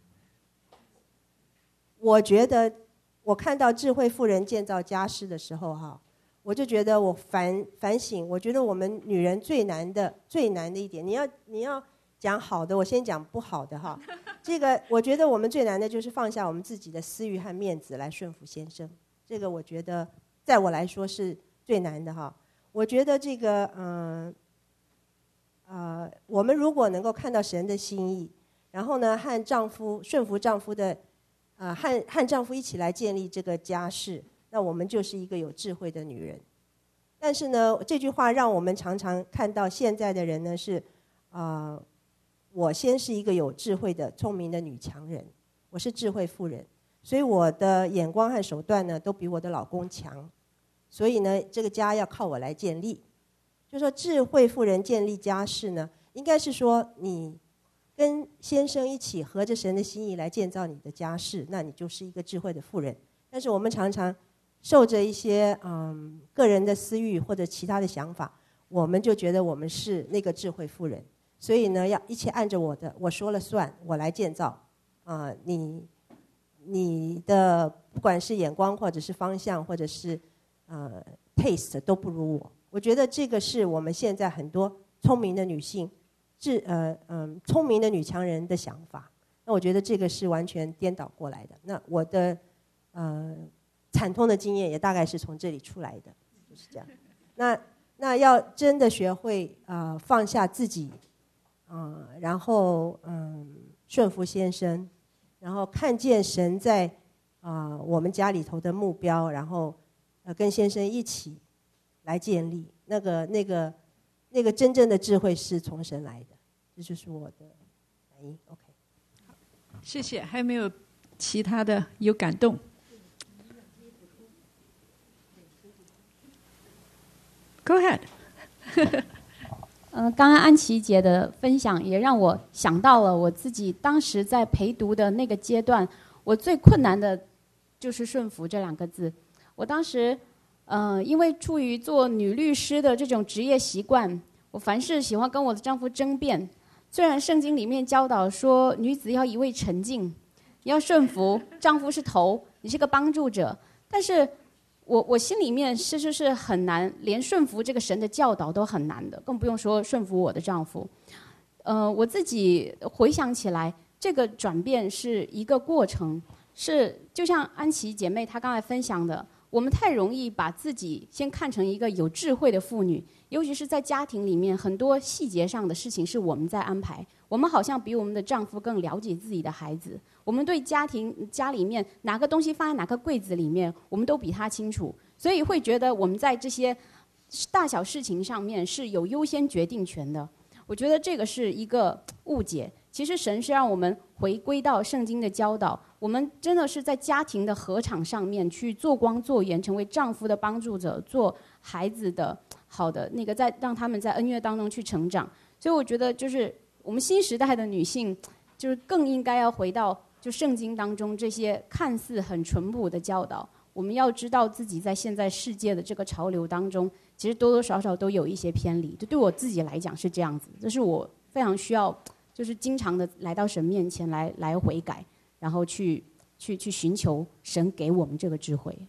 我觉得我看到智慧妇人建造家室的时候哈，我就觉得我反反省，我觉得我们女人最难的最难的一点，你要你要讲好的，我先讲不好的哈。这个我觉得我们最难的就是放下我们自己的私欲和面子来顺服先生，这个我觉得在我来说是最难的哈。我觉得这个嗯呃，我们如果能够看到神的心意，然后呢和丈夫顺服丈夫的呃和和丈夫一起来建立这个家室，那我们就是一个有智慧的女人。但是呢，这句话让我们常常看到现在的人呢是啊、呃，我先是一个有智慧的聪明的女强人，我是智慧妇人，所以我的眼光和手段呢都比我的老公强，所以呢这个家要靠我来建立。就说智慧妇人建立家室呢，应该是说你跟先生一起合着神的心意来建造你的家室，那你就是一个智慧的妇人。但是我们常常受着一些嗯个人的私欲或者其他的想法，我们就觉得我们是那个智慧妇人，所以呢要一切按着我的我说了算，我来建造啊、呃，你你的不管是眼光或者是方向或者是呃 taste 都不如我。我觉得这个是我们现在很多聪明的女性智呃嗯聪明的女强人的想法。那我觉得这个是完全颠倒过来的。那我的呃惨痛的经验也大概是从这里出来的，就是这样。那那要真的学会呃放下自己，嗯、呃，然后嗯顺服先生，然后看见神在啊、呃、我们家里头的目标，然后呃跟先生一起来建立那个那个那个真正的智慧是从神来的，这就是我的反应。OK， 谢谢。还有没有其他的有感动？Go ahead 呃，刚刚安琪姐的分享也让我想到了我自己当时在陪读的那个阶段，我最困难的就是顺服这两个字。我当时呃，因为出于做女律师的这种职业习惯，我凡事喜欢跟我的丈夫争辩。虽然圣经里面教导说女子要一味沉静，你要顺服，丈夫是头，你是个帮助者，但是我我心里面其实是很难，连顺服这个神的教导都很难的，更不用说顺服我的丈夫。呃，我自己回想起来，这个转变是一个过程，是就像安琪姐妹她刚才分享的。我们太容易把自己先看成一个有智慧的妇女，尤其是在家庭里面，很多细节上的事情是我们在安排。我们好像比我们的丈夫更了解自己的孩子，我们对家庭家里面哪个东西放在哪个柜子里面，我们都比他清楚，所以会觉得我们在这些大小事情上面是有优先决定权的。我觉得这个是一个误解。其实神是让我们回归到圣经的教导，我们真的是在家庭的禾场上面去做光做盐，成为丈夫的帮助者，做孩子的好的那个，在让他们在恩乐当中去成长。所以我觉得就是我们新时代的女性，就是更应该要回到就圣经当中这些看似很淳朴的教导。我们要知道自己在现在世界的这个潮流当中，其实多多少少都有一些偏离。就对我自己来讲是这样子，这是我非常需要，就是经常的来到神面前来来悔改，然后去去去寻求神给我们这个智慧。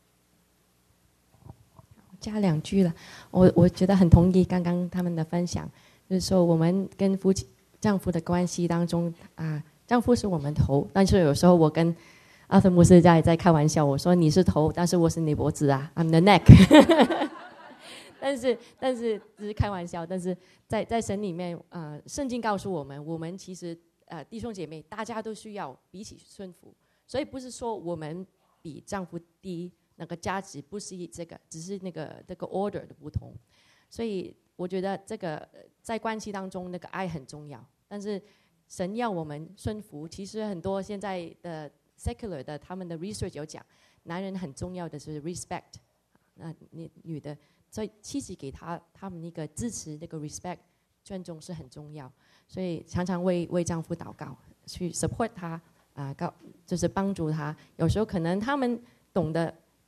加两句了，我我觉得很同意刚刚他们的分享，就是说我们跟夫妻丈夫的关系当中啊，丈夫是我们头，但是有时候我跟阿特牧师在在开玩笑，我说你是头，但是我是你脖子啊 ，I'm the neck 但是但是只是开玩笑，但是在在神里面，呃，圣经告诉我们，我们其实呃弟兄姐妹大家都需要彼此顺服，所以不是说我们比丈夫低，那个价值不是这个，只是那个这个 order 的不同，所以我觉得这个在关系当中那个爱很重要，但是神要我们顺服，其实很多现在的 secular 的他们的 research 有讲，男人很重要的是 respect， 那女女的，所以妻子给他他们一个支持，那个 respect 尊重是很重要，所以常常为为丈夫祷告，去 support 他啊、呃，告就是帮助他。有时候可能他们懂得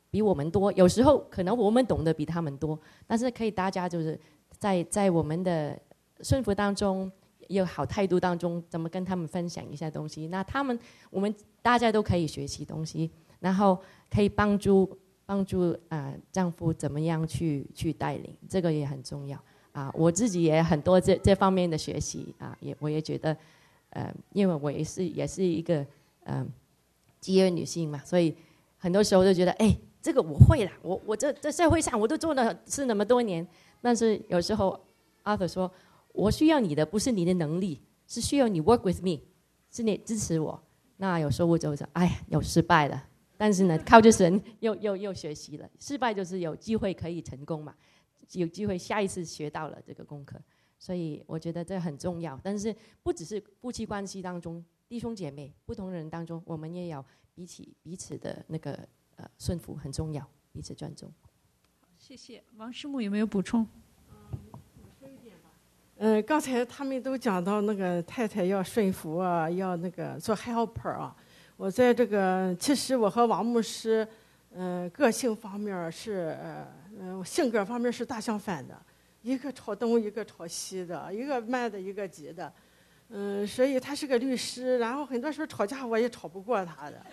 比我们多，有时候可能我们懂得比他们多，但是可以大家就是在在我们的顺服当中，有好态度当中，怎么跟他们分享一下东西？那他们我们大家都可以学习东西，然后可以帮助帮助啊、呃、丈夫怎么样去去带领，这个也很重要啊。我自己也很多这这方面的学习啊，也我也觉得，呃，因为我也是也是一个嗯、呃、职业女性嘛，所以很多时候就觉得哎。这个我会了，我我这这社会上我都做了是那么多年，但是有时候 Arthur 说，我需要你的不是你的能力，是需要你 work with me， 是你支持我。那有时候我就说，哎呀，有失败了，但是呢，靠着神又又又学习了。失败就是有机会可以成功嘛，有机会下一次学到了这个功课，所以我觉得这很重要。但是不只是夫妻关系当中，弟兄姐妹不同人当中，我们也要彼此彼此的那个。呃，顺服很重要，彼此尊重。 谢谢王师母，有没有补充？ 嗯，我说一点吧。嗯，刚才他们都讲到那个太太要顺服啊，要那个做 helper 啊。我在这个，其实我和王牧师，嗯、呃，个性方面是呃，呃，性格方面是大相反的，一个朝东，一个朝西的，一个慢的，一个急的。嗯，所以他是个律师，然后很多时候吵架我也吵不过他的。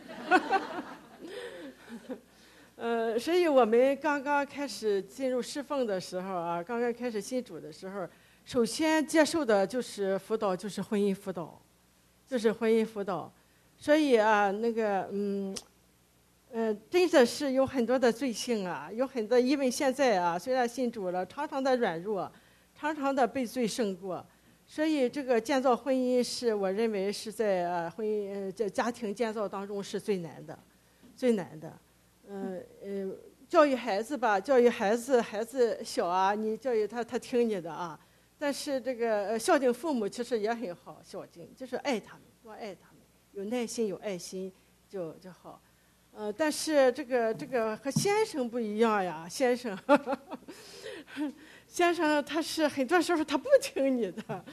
呃，所以我们刚刚开始进入侍奉的时候啊，刚刚开始信主的时候，首先接受的就是辅导，就是婚姻辅导，就是婚姻辅导。所以啊，那个嗯，呃，真的是有很多的罪性啊，有很多，因为现在啊，虽然信主了，常常的软弱，常常的被罪胜过。所以这个建造婚姻是我认为是在呃婚姻呃在家庭建造当中是最难的，最难的。嗯呃，教育孩子吧，教育孩子，孩子小啊，你教育他，他听你的啊。但是这个呃孝敬父母其实也很好，孝敬就是爱他们，多爱他们，有耐心，有爱心就就好。呃，但是这个这个和先生不一样呀，先生，呵呵先生他是很多时候他不听你的，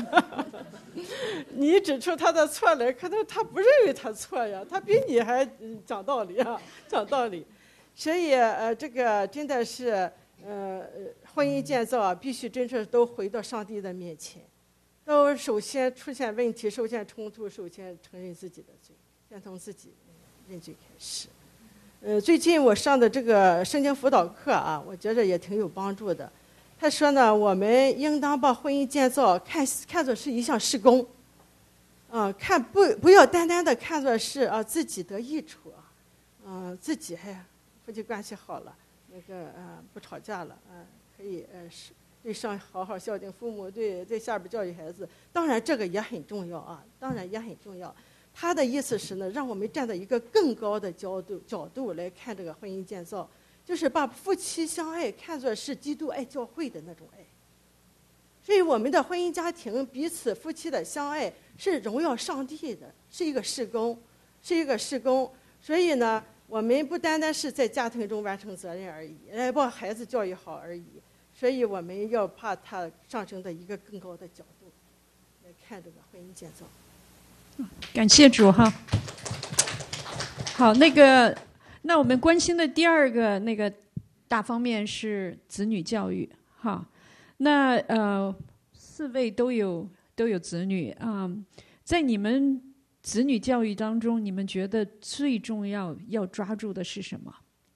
你指出他的错来，可能他不认为他错呀，他比你还讲道理啊，讲道理。所以呃，这个真的是呃，婚姻建造啊，必须真是都回到上帝的面前，都首先出现问题，首先冲突，首先承认自己的罪，先从自己认罪开始。呃，最近我上的这个圣经辅导课啊，我觉得也挺有帮助的。他说呢，我们应当把婚姻建造看看作是一项事工，啊、呃，看不不要单单的看作是啊自己得益处啊，嗯、呃，自己哎夫妻关系好了，那个呃不吵架了，啊、呃，可以呃是对上好好孝敬父母，对对下边教育孩子，当然这个也很重要啊，当然也很重要。他的意思是呢，让我们站在一个更高的角度角度来看这个婚姻建造。就是把夫妻相爱看作是基督爱教会的那种爱，所以我们的婚姻家庭彼此夫妻的相爱是荣耀上帝的，是一个事工，是一个事工。所以呢，我们不单单是在家庭中完成责任而已，来把孩子教育好而已。所以我们要把它上升到一个更高的角度来看这个婚姻建造。 感谢主哈。好，那个。那我们关心的第二个那个大方面是子女教育，哈。那呃，四位都有都有子女啊、嗯，在你们子女教育当中，你们觉得最重要要抓住的是什么？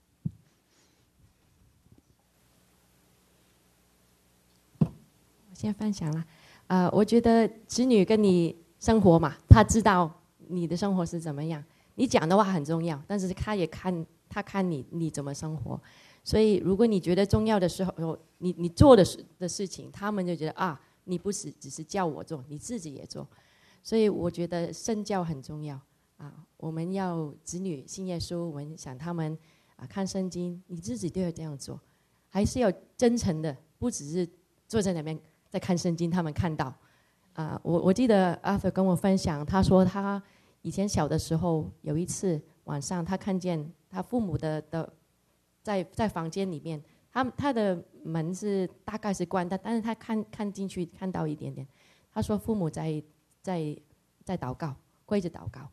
我先分享了，呃，我觉得子女跟你生活嘛，他知道你的生活是怎么样。你讲的话很重要，但是他也看他看你你怎么生活，所以如果你觉得重要的时候，你你做的事的事情，他们就觉得啊，你不是只是叫我做，你自己也做，所以我觉得身教很重要啊。我们要子女信耶稣，我们想他们啊看圣经，你自己都要这样做，还是要真诚的，不只是坐在那边在看圣经，他们看到啊。我我记得 Arthur 跟我分享，他说他。以前小的时候，有一次晚上，他看见他父母的的在在房间里面，他他的门是大概是关的，但是他看看进去看到一点点。他说父母在在在祷告，跪着祷告。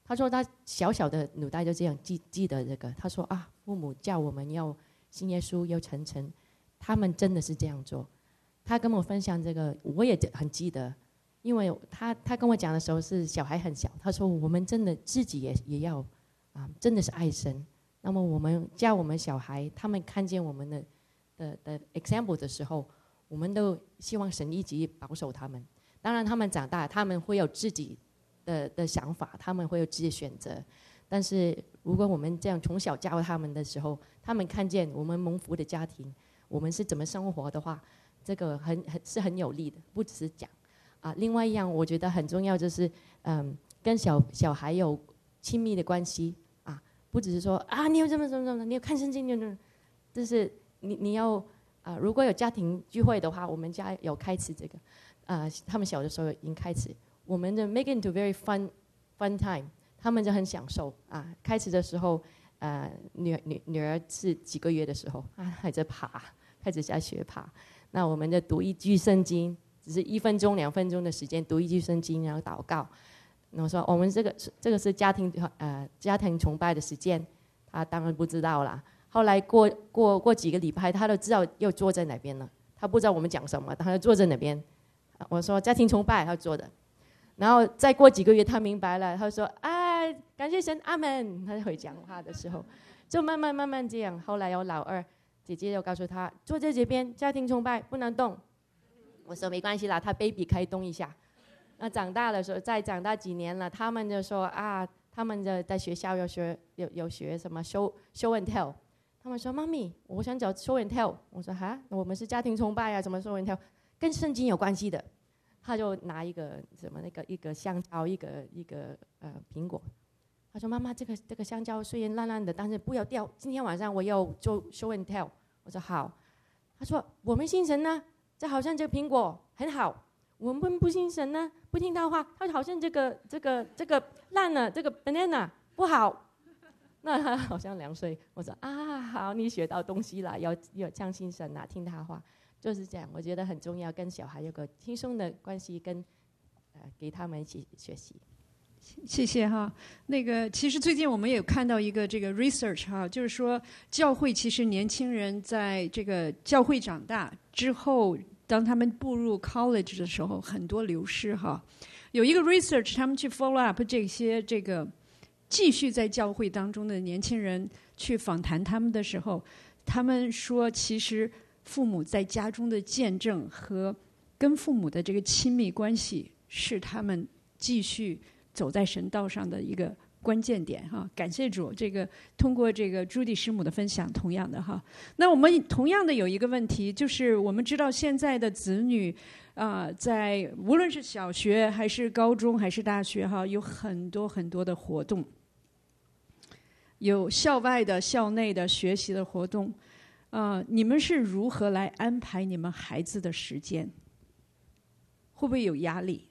他说他小小的脑袋就这样记记得这个。他说啊，父母叫我们要信耶稣，要诚诚，他们真的是这样做。他跟我分享这个，我也很记得，因为他他跟我讲的时候是小孩很小，他说我们真的自己也也要啊，真的是爱神。那么我们教我们小孩，他们看见我们的的的 example 的时候，我们都希望神一直保守他们。当然他们长大，他们会有自己的的想法，他们会有自己的选择。但是如果我们这样从小教他们的时候，他们看见我们蒙福的家庭，我们是怎么生活的话，这个很很是很有利的，不只是讲啊。另外一样，我觉得很重要就是，嗯，跟小小孩有亲密的关系啊，不只是说啊，你有这么怎么怎么，你有看圣经，你有，就是你你要啊，如果有家庭聚会的话，我们家有开始这个，啊，他们小的时候已经开始，我们的 make it into very fun fun time。他们就很享受啊！开始的时候，呃，女女女儿是几个月的时候，啊，还在爬，开始在学爬。那我们就读一句圣经，只是一分钟、两分钟的时间，读一句圣经，然后祷告。然后说我们这个这个是家庭呃家庭崇拜的时间，他当然不知道啦。后来过过过几个礼拜，他都知道又坐在哪边了。他不知道我们讲什么，他就坐在哪边。我说家庭崇拜，他坐的。然后再过几个月，他明白了，他说啊，感谢神，阿门。他会讲话的时候，就慢慢慢慢这样。后来有老二姐姐就告诉他，坐在这边，家庭崇拜不能动。我说没关系啦，他 baby 可以动一下。那长大的时候，再长大几年了，他们就说啊，他们的在学校有学有有学什么 show show and tell。他们说妈咪，我想找 show and tell。我说哈，我们是家庭崇拜啊，怎么 show and tell？ 跟圣经有关系的。他就拿一个什么那个一个香蕉，一个一个呃苹果。他说：“妈妈，这个这个香蕉虽然烂烂的，但是不要掉。今天晚上我要做 show and tell。”我说：“好。”他说：“我们信神呢，这好像这个苹果很好；我们不信神呢，不听他话，他好像这个这个这个烂了，这个 banana 不好。”那他好像两岁。我说：“啊，好，你学到东西了，要要相信神啊，听他话。”就是这样，我觉得很重要，跟小孩有个轻松的关系，跟呃给他们一起学习。 谢谢哈。那个其实最近我们也有看到一个这个 research 哈，就是说教会其实年轻人在这个教会长大之后，当他们步入 college 的时候，很多流失哈。有一个 research， 他们去 follow up 这些这个继续在教会当中的年轻人，去访谈他们的时候，他们说其实父母在家中的见证和跟父母的这个亲密关系，是他们继续走在神道上的一个关键点哈。感谢主，这个通过这个朱迪师母的分享，同样的哈。那我们同样的有一个问题，就是我们知道现在的子女啊、呃，在无论是小学还是高中还是大学哈，有很多很多的活动，有校外的、校内的学习的活动。啊、呃，你们是如何来安排你们孩子的时间？会不会有压力？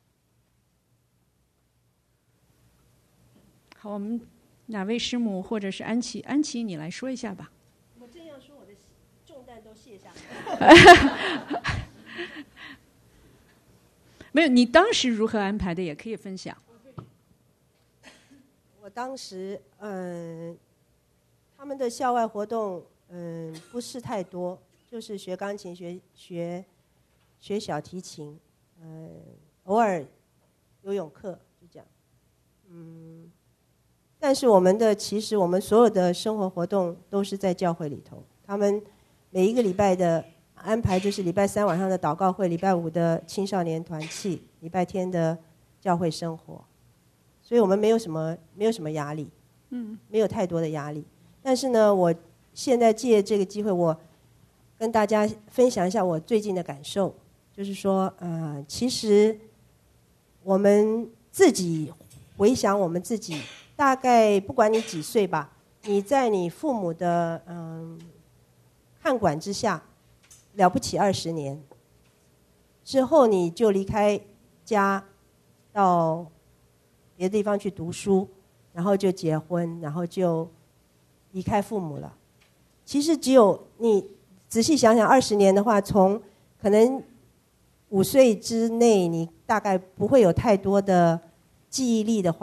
好，我们哪位师母或者是安琪？安琪，你来说一下吧。 我这样说，我的重担都卸下来。 没有，你当时如何安排的，也可以分享。 我当时，嗯，他们的校外活动。嗯，不是太多，就是学钢琴、学学学小提琴，嗯，偶尔游泳课就这样。嗯，但是我们的其实我们所有的生活活动都是在教会里头。他们每一个礼拜的安排就是礼拜三晚上的祷告会，礼拜五的青少年团契，礼拜天的教会生活，所以我们没有什么没有什么压力，嗯，没有太多的压力。但是呢，我现在借这个机会，我跟大家分享一下我最近的感受，就是说，呃，其实我们自己回想我们自己，大概不管你几岁吧，你在你父母的嗯、呃、看管之下，了不起二十年之后，你就离开家，到别的地方去读书，然后就结婚，然后就离开父母了。其实只有你仔细想想，二十年的话，从可能五岁之内，你大概不会有太多的记忆力的话，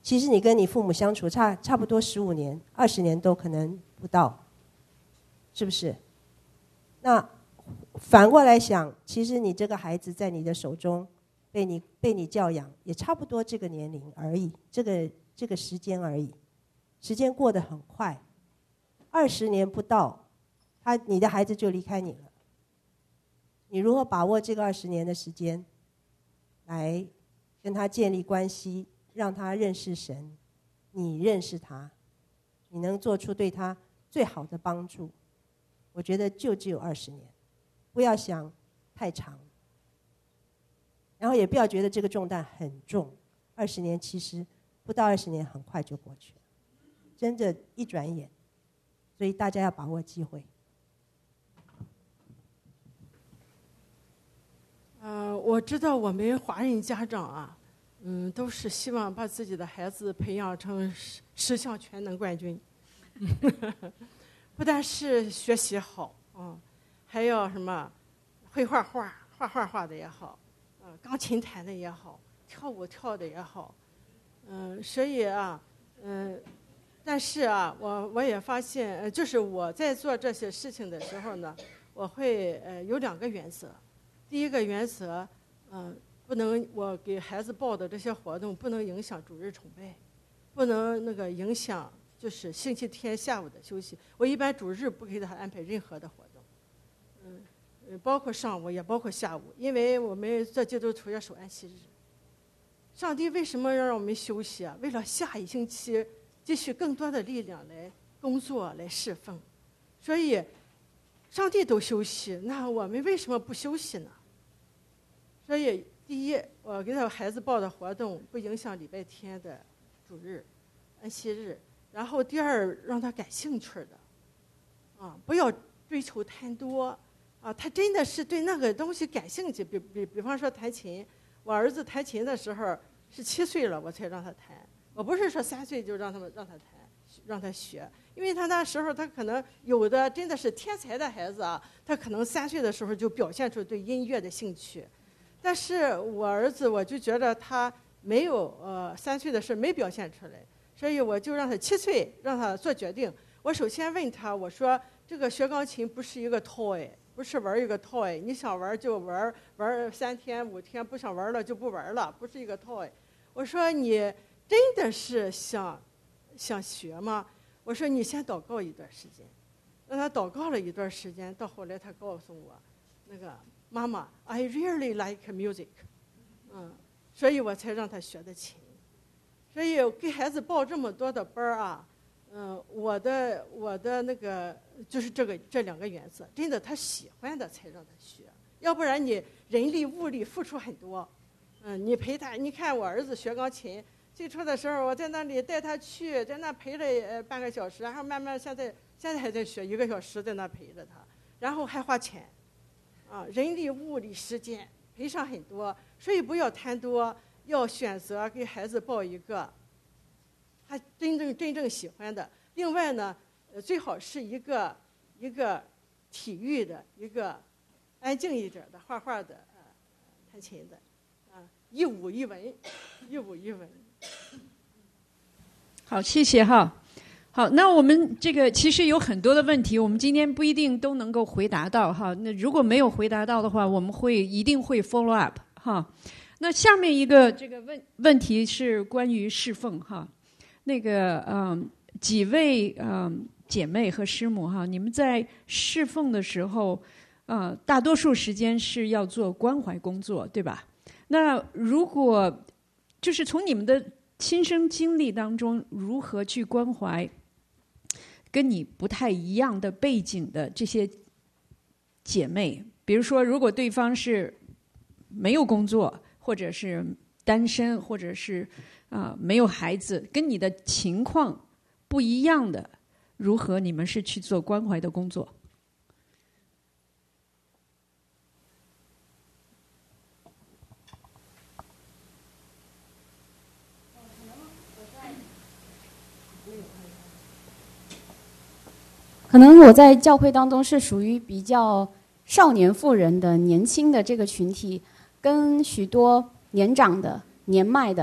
其实你跟你父母相处差差不多十五年、二十年都可能不到，是不是？那反过来想，其实你这个孩子在你的手中被你被你教养，也差不多这个年龄而已，这个这个时间而已，时间过得很快，二十年不到，他你的孩子就离开你了。你如何把握这个二十年的时间，来跟他建立关系，让他认识神，你认识他，你能做出对他最好的帮助？我觉得就只有二十年，不要想太长，然后也不要觉得这个重担很重。二十年其实不到二十年很快就过去了，真的，一转眼。所以大家要把握机会。 呃，我知道我们华人家长啊，嗯，都是希望把自己的孩子培养成十十项全能冠军，不但是学习好啊、嗯，还要什么会画画，画画画的也好，呃，钢琴弹的也好，跳舞跳的也好，嗯、呃，所以啊，嗯、呃，但是啊，我我也发现，呃，就是我在做这些事情的时候呢，我会呃有两个原则。第一个原则，嗯、呃，不能我给孩子报的这些活动不能影响主日崇拜，不能那个影响就是星期天下午的休息。我一般主日不给他安排任何的活动，嗯，包括上午也包括下午，因为我们做基督徒要守安息日。上帝为什么要让我们休息啊？为了下一星期继续更多的力量来工作来侍奉，所以上帝都休息，那我们为什么不休息呢？所以第一，我给他孩子报的活动不影响礼拜天的主日、安息日。然后第二，让他感兴趣的，啊，不要追求太多，啊，他真的是对那个东西感兴趣。比比比方说弹琴，我儿子弹琴的时候是七岁了我才让他弹，我不是说三岁就让他们让他弹，让他学，因为他那时候他可能有的真的是天才的孩子啊，他可能三岁的时候就表现出对音乐的兴趣。但是我儿子我就觉得他没有呃三岁的时候没表现出来，所以我就让他七岁让他做决定。我首先问他，我说这个学钢琴不是一个 toy， 不是玩一个 toy， 你想玩就玩，玩三天五天，不想玩了就不玩了，不是一个 toy。我说你真的是想想学吗？我说你先祷告一段时间，让他祷告了一段时间，到后来他告诉我，那个妈妈 I really like music， 嗯，所以我才让他学的琴。所以给孩子报这么多的班啊，嗯，我的我的那个就是这个这两个原则，真的他喜欢的才让他学，要不然你人力物力付出很多，嗯，你陪他，你看我儿子学钢琴。最初的时候，我在那里带他去，在那陪了呃半个小时，然后慢慢现在现在还在学一个小时，在那陪着他，然后还花钱，啊，人力物力时间赔上很多，所以不要贪多，要选择给孩子报一个他真正真正喜欢的。另外呢，呃，最好是一个一个体育的，一个安静一点的，画画的，呃，弹琴的，啊，一武一文，一武一文。 好，谢谢哈。好，那我们这个其实有很多的问题，我们今天不一定都能够回答到哈。那如果没有回答到的话，我们会一定会 follow up 哈。那下面一个这个问问题是关于侍奉哈。那个嗯，几位嗯姐妹和师母哈，你们在侍奉的时候，呃，大多数时间是要做关怀工作，对吧？那如果就是从你们的亲身经历当中，如何去关怀跟你不太一样的背景的这些姐妹？比如说，如果对方是没有工作，或者是单身，或者是啊、呃、没有孩子，跟你的情况不一样的，如何你们是去做关怀的工作？ 可能我在教会当中是属于比较少年妇人的年轻的这个群体，跟许多年长的、年迈的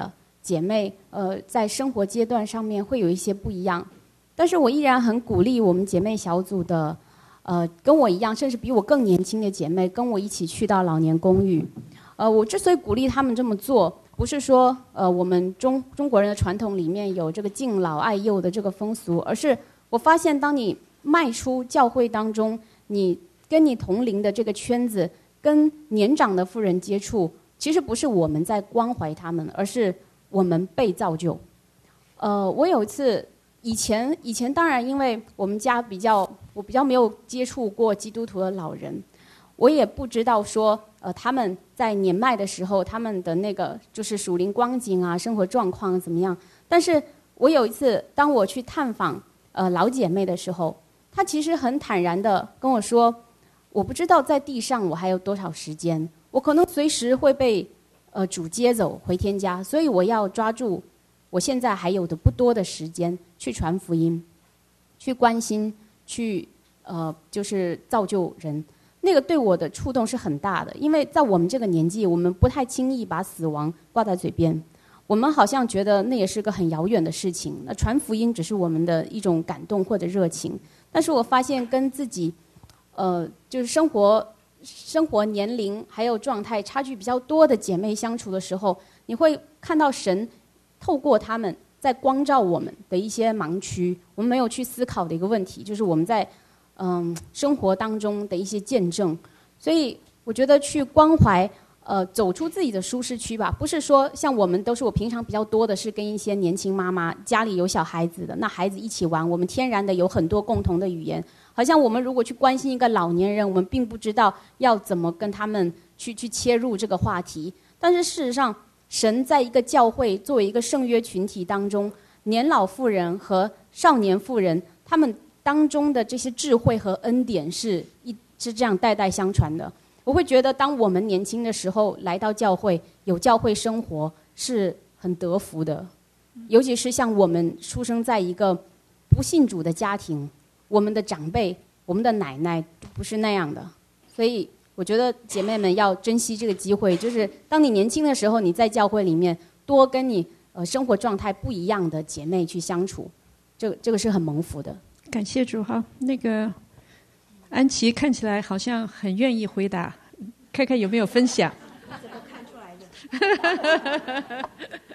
姐妹，呃，在生活阶段上面会有一些不一样，但是我依然很鼓励我们姐妹小组的，呃，跟我一样，甚至比我更年轻的姐妹，跟我一起去到老年公寓。呃，我之所以鼓励他们这么做，不是说，呃，我们中中国人的传统里面有这个敬老爱幼的这个风俗，而是我发现，当你迈出教会当中，你跟你同龄的这个圈子，跟年长的妇人接触，其实不是我们在关怀他们，而是我们被造就。呃，我有一次，以前以前当然因为我们家比较，我比较没有接触过基督徒的老人，我也不知道说，呃，他们在年迈的时候，他们的那个就是属灵光景啊，生活状况怎么样。但是我有一次，当我去探访呃老姐妹的时候，她其实很坦然地跟我说，我不知道在地上我还有多少时间，我可能随时会被呃主接走回天家，所以我要抓住我现在还有的不多的时间去传福音，去关心，去呃就是造就人。那个对我的触动是很大的，因为在我们这个年纪，我们不太轻易把死亡挂在嘴边，我们好像觉得那也是个很遥远的事情。那传福音只是我们的一种感动或者热情，但是我发现跟自己，呃，就是生活、生活年龄还有状态差距比较多的姐妹相处的时候，你会看到神透过他们在光照我们的一些盲区，我们没有去思考的一个问题，就是我们在嗯生活当中的一些见证。所以我觉得去关怀，呃，走出自己的舒适区吧，不是说像我们都是我平常比较多的是跟一些年轻妈妈家里有小孩子的，那孩子一起玩，我们天然的有很多共同的语言。好像我们如果去关心一个老年人，我们并不知道要怎么跟他们去去切入这个话题。但是事实上，神在一个教会作为一个圣约群体当中，年老妇人和少年妇人，他们当中的这些智慧和恩典是一是这样代代相传的。我会觉得，当我们年轻的时候来到教会，有教会生活是很得福的。尤其是像我们出生在一个不信主的家庭，我们的长辈、我们的奶奶不是那样的，所以我觉得姐妹们要珍惜这个机会，就是当你年轻的时候，你在教会里面多跟你呃生活状态不一样的姐妹去相处，这个这个是很蒙福的。 感谢主哈。那个安琪看起来好像很愿意回答，看看有没有分享。 这个看出来的。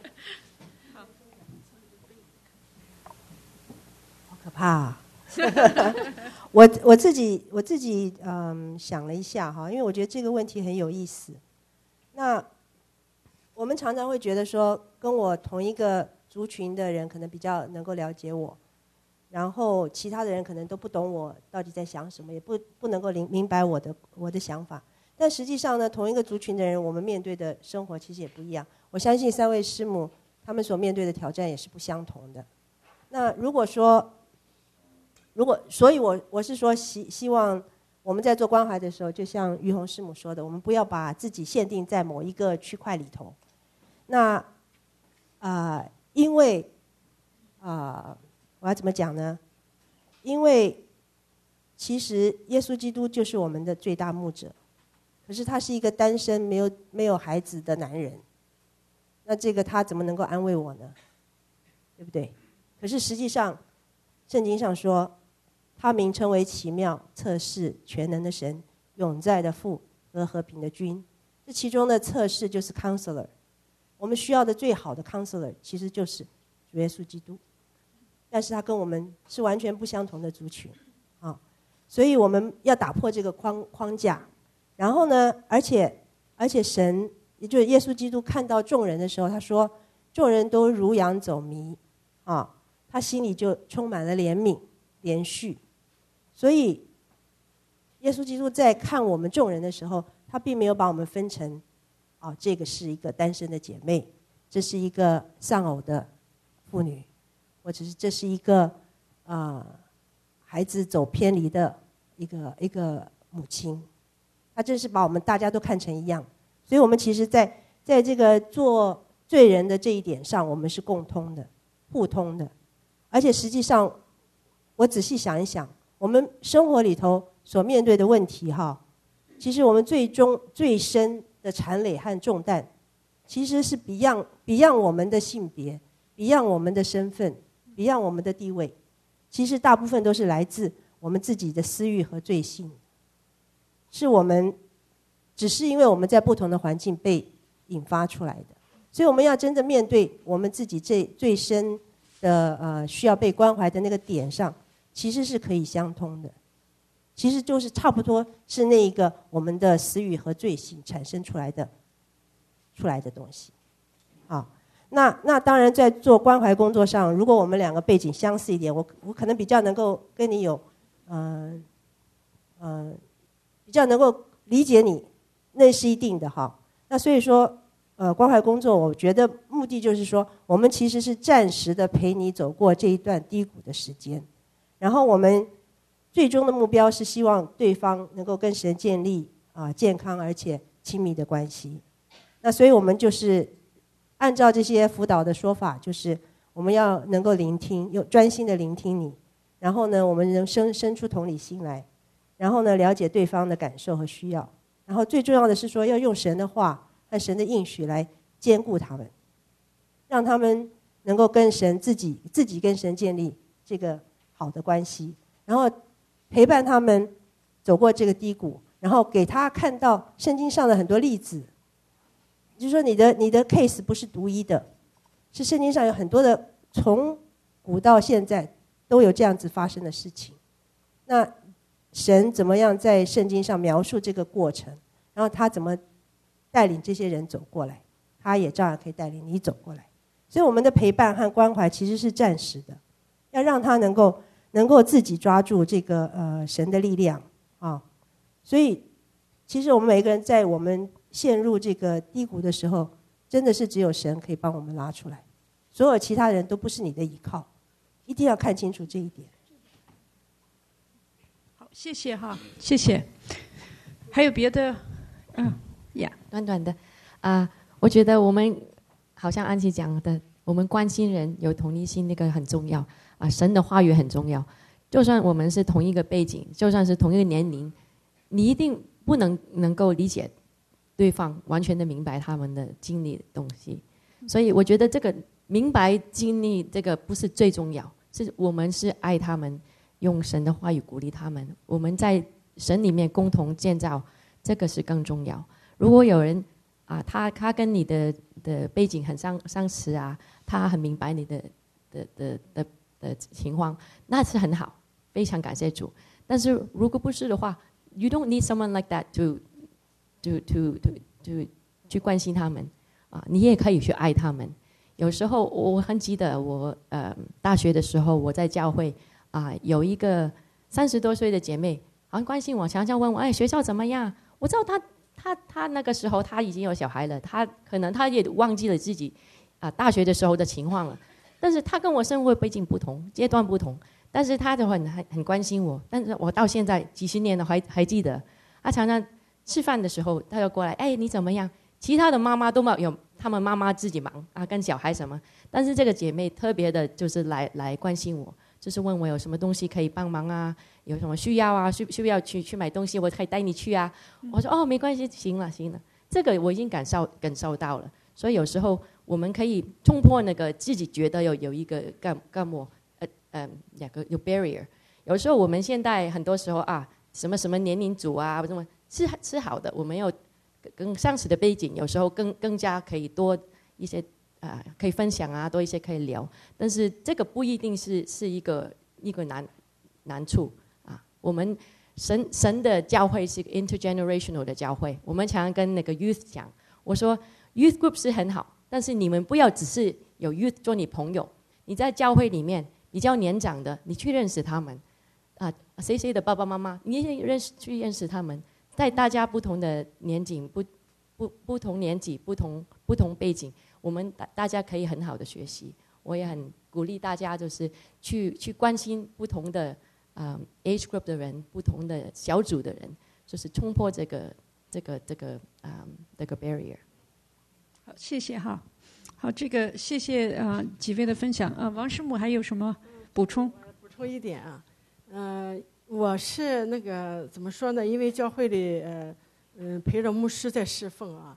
好可怕啊！我我自己我自己嗯想了一下哈，因为我觉得这个问题很有意思。那我们常常会觉得说，跟我同一个族群的人可能比较能够了解我，然后其他的人可能都不懂我到底在想什么，也不不能够明明白我的我的想法。但实际上呢，同一个族群的人，我们面对的生活其实也不一样。我相信三位师母他们所面对的挑战也是不相同的。那如果说如果，所以我我是说希希望我们在做关怀的时候，就像于红师母说的，我们不要把自己限定在某一个区块里头。那啊、呃，因为啊、呃，我要怎么讲呢？因为其实耶稣基督就是我们的最大牧者，可是他是一个单身没有没有孩子的男人，那这个他怎么能够安慰我呢？对不对？可是实际上，圣经上说，他名称为奇妙、测试、全能的神、永在的父和和平的君。这其中的测试就是 counselor， 我们需要的最好的 counselor 其实就是主耶稣基督，但是他跟我们是完全不相同的族群啊，所以我们要打破这个框框架。然后呢，而且而且神，也就是耶稣基督看到众人的时候，他说众人都如羊走迷啊，他心里就充满了怜悯怜恤。所以耶稣基督在看我们众人的时候，他并没有把我们分成啊，这个是一个单身的姐妹，这是一个丧偶的妇女，或者是这是一个啊、呃、孩子走偏离的一个一个母亲。他真是把我们大家都看成一样，所以我们其实在在这个做罪人的这一点上，我们是共通的、互通的。而且实际上，我仔细想一想，我们生活里头所面对的问题哈，其实我们最终最深的缠累和重担， 其实是 beyond beyond 我们的性别 ，beyond 我们的身份 ，beyond 我们的地位，其实大部分都是来自我们自己的私欲和罪性，是我们只是因为我们在不同的环境被引发出来的，所以我们要真正面对我们自己最最深的呃需要被关怀的那个点上，其实是可以相通的。其实就是差不多是那一个我们的私欲和罪性产生出来的出来的东西，啊，那那当然在做关怀工作上，如果我们两个背景相似一点，我我可能比较能够跟你有，嗯、呃、嗯、呃、比较能够理解你，那是一定的哈。那所以说，呃，关怀工作，我觉得目的就是说，我们其实是暂时的陪你走过这一段低谷的时间，然后我们最终的目标是希望对方能够跟神建立啊健康而且亲密的关系。那所以我们就是按照这些辅导的说法，就是我们要能够聆听，有专心的聆听你，然后呢，我们能生生出同理心来，然后呢，了解对方的感受和需要，然后最重要的是说，要用神的话和神的应许来兼顾他们，让他们能够跟神自己自己跟神建立这个好的关系，然后陪伴他们走过这个低谷，然后给他看到圣经上的很多例子，就是说你的你的 case 不是独一的，是圣经上有很多的，从古到现在都有这样子发生的事情。那神怎么样在圣经上描述这个过程，然后他怎么带领这些人走过来，他也照样可以带领你走过来。所以我们的陪伴和关怀其实是暂时的，要让他能够能够自己抓住这个呃神的力量啊。所以其实我们每个人在我们陷入这个低谷的时候，真的是只有神可以帮我们拉出来，所有其他人都不是你的依靠，一定要看清楚这一点。 好，谢谢哈，谢谢。还有别的？嗯，呀、yeah ， 短短的啊、呃，我觉得我们好像安琪讲的，我们关心人有同理心，那个很重要啊、呃。神的话语很重要，就算我们是同一个背景，就算是同一个年龄，你一定不能能够理解对方，完全的明白他们的经历的东西。所以我觉得这个明白经历这个不是最重要，是我们是爱他们，用神的话语鼓励他们，我们在神里面共同建造，这个是更重要。如果有人啊，他他跟你的的背景很相相似啊，他很明白你的的的的的情况，那是很好，非常感谢主。但是如果不是的话 ，you don't need someone like that to to to to to 去关心他们啊，你也可以去爱他们。有时候我很记得我呃大学的时候，我在教会啊，有一个三十多岁的姐妹，很关心我，常常问我，哎，学校怎么样？我知道她。他他那个时候他已经有小孩了，他可能他也忘记了自己啊、呃、大学的时候的情况了，但是他跟我生活背景不同，阶段不同，但是他就很很很关心我，但是我到现在几十年了还还记得，他常常吃饭的时候他就过来，哎，你怎么样？其他的妈妈都没有，他们妈妈自己忙啊，跟小孩什么，但是这个姐妹特别的就是来来关心我，就是问我有什么东西可以帮忙啊，有什么需要啊，需需要去去买东西，我可以带你去啊。我说哦，没关系，行了行了，这个我已经感受感受到了。所以有时候我们可以冲破那个自己觉得有有一个干干膜，呃呃，两个有 barrier。有时候我们现在很多时候啊，什么什么年龄组啊，什么是是好的，我们有更相似的背景，有时候更更加可以多一些。啊、呃，可以分享啊，多一些可以聊，但是这个不一定是是一个一个难难处啊。我们神神的教会是 intergenerational 的教会，我们常常跟那个 youth 讲，我说 youth group 是很好，但是你们不要只是有 youth 做你朋友，你在教会里面比较年长的，你去认识他们啊，谁谁的爸爸妈妈，你也认识去认识他们，在大家不同的年纪不不不同年纪不同不同背景。我们大大家可以很好的学习，我也很鼓励大家，就是去去关心不同的啊、um, age group 的人，不同的小组的人，就是冲破这个这个这个啊、um, 这个 barrier。 好，谢谢哈。好，这个谢谢啊、呃、几位的分享啊、呃，王师母还有什么补充？ 补充一点啊，呃，我是那个怎么说呢？因为教会里呃嗯、呃、陪着牧师在侍奉啊。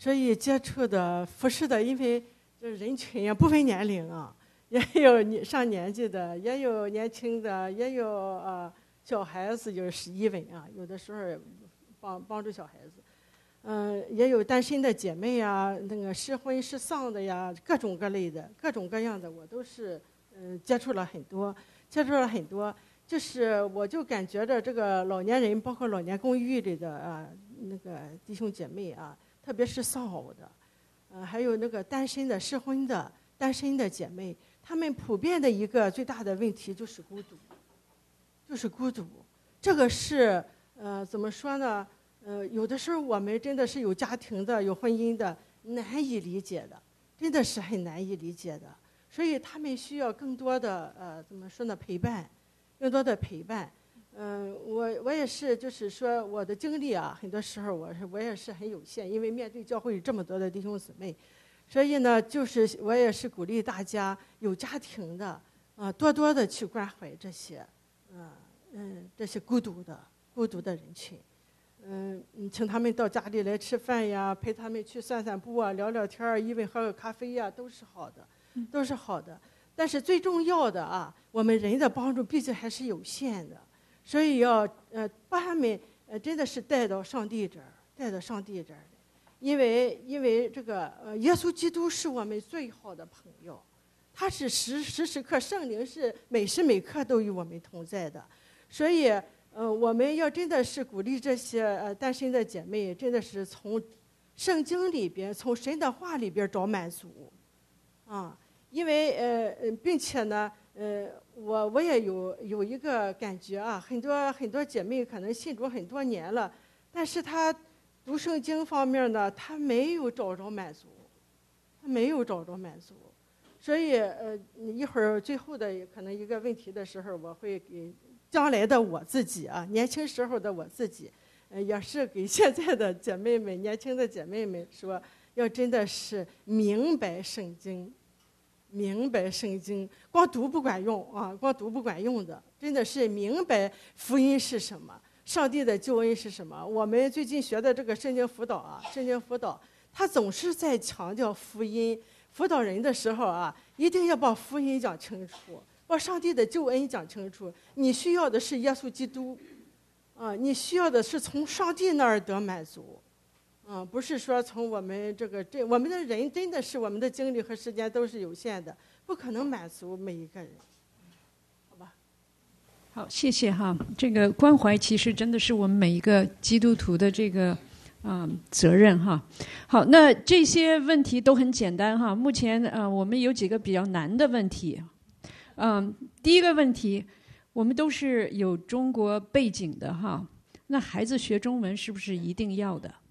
所以接触的服侍的，因为这人群呀不分年龄啊，也有你上年纪的，也有年轻的，也有呃小孩子，有十一位啊，有的时候帮帮助小孩子，嗯、呃，也有单身的姐妹呀，那个失婚失丧的呀，各种各类的，各种各样的，我都是嗯、呃、接触了很多，接触了很多。就是我就感觉着这个老年人，包括老年公寓里的啊那个弟兄姐妹啊，特别是丧偶的，呃，还有那个单身的、失婚的、单身的姐妹，他们普遍的一个最大的问题就是孤独，就是孤独。这个是呃怎么说呢？呃，有的时候我们真的是有家庭的、有婚姻的，难以理解的，真的是很难以理解的。所以他们需要更多的呃怎么说呢？陪伴。更多的陪伴，嗯、呃，我我也是，就是说我的经历啊，很多时候我是我也是很有限，因为面对教会这么多的弟兄姊妹，所以呢，就是我也是鼓励大家有家庭的啊、呃，多多的去关怀这些，嗯、呃、嗯，这些孤独的孤独的人群，嗯、呃，请他们到家里来吃饭呀，陪他们去散散步啊，聊聊天儿，一问喝个咖啡呀，都是好的，都是好的。但是最重要的啊，我们人的帮助毕竟还是有限的，所以要呃把他们呃真的是带到上帝这儿，带到上帝这儿，因为因为这个呃耶稣基督是我们最好的朋友，他是时时时刻圣灵是每时每刻都与我们同在的，所以呃我们要真的是鼓励这些呃单身的姐妹，真的是从圣经里边，从神的话里边找满足，啊。因为呃并且呢，呃，我我也有有一个感觉啊，很多很多姐妹可能信主很多年了，但是她读圣经方面呢，她没有找着满足，她没有找着满足，所以呃，一会儿最后的可能一个问题的时候，我会给将来的我自己啊，年轻时候的我自己，呃，也是给现在的姐妹们、年轻的姐妹们说，要真的是明白圣经。明白圣经，光读不管用啊，光读不管用的，真的是明白福音是什么，上帝的救恩是什么。我们最近学的这个圣经辅导啊，圣经辅导，他总是在强调福音。辅导人的时候啊，一定要把福音讲清楚，把上帝的救恩讲清楚。你需要的是耶稣基督，啊，你需要的是从上帝那儿得满足。嗯，不是说从我们这个这我们的人真的是我们的精力和时间都是有限的，不可能满足每一个人，好吧？ 好，谢谢哈。这个关怀其实真的是我们每一个基督徒的这个啊、呃、责任哈。好，那这些问题都很简单哈。目前呃我们有几个比较难的问题，嗯、呃，第一个问题，我们都是有中国背景的哈，那孩子学中文是不是一定要的？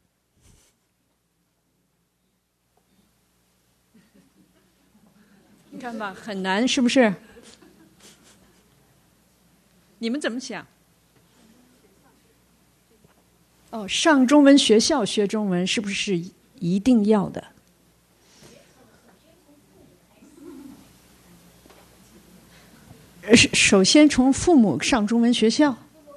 你看吧，很难，是不是？你们怎么想？哦，上中文学校学中文是不是一定要的？首先从父母上中文学校。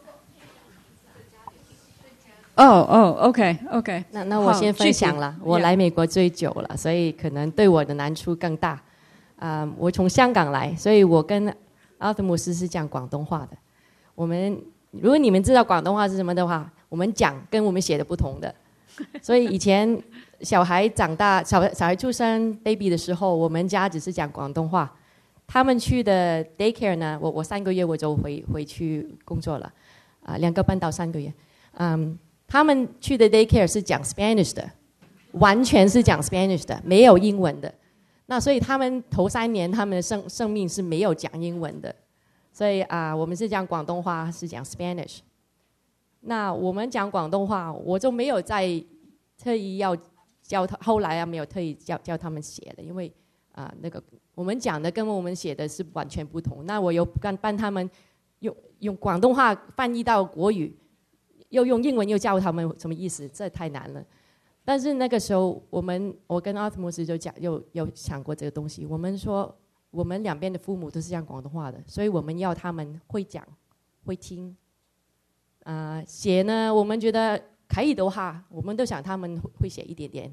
哦哦 ，OK OK。 那那我先分享了，我来美国最久了，所以可能对我的难处更大。啊、uh, ，我从香港来，所以我跟阿特姆斯是讲广东话的。我们如果你们知道广东话是什么的话，我们讲跟我们写的不同的。所以以前小孩长大，小小孩出生 baby 的时候，我们家只是讲广东话。他们去的 daycare 呢，我我三个月我就回回去工作了，啊、uh, ，两个半到三个月。嗯、um, ，他们去的 daycare 是讲 Spanish 的，完全是讲 Spanish 的，没有英文的。那所以他们头三年他们的生生命是没有讲英文的，所以啊、呃，我们是讲广东话，是讲 Spanish。那我们讲广东话，我就没有再特意要教他，后来啊没有特意教教他们写的，因为啊、呃、那个我们讲的跟我们写的是完全不同。那我有帮帮他们用用广东话翻译到国语，又用英文又教他们什么意思，这太难了。但是那个时候，我们我跟阿特姆斯就讲，有有想过这个东西。我们说，我们两边的父母都是讲广东话的，所以我们要他们会讲、会听。啊、呃，写呢，我们觉得可以的话，我们都想他们会写一点点，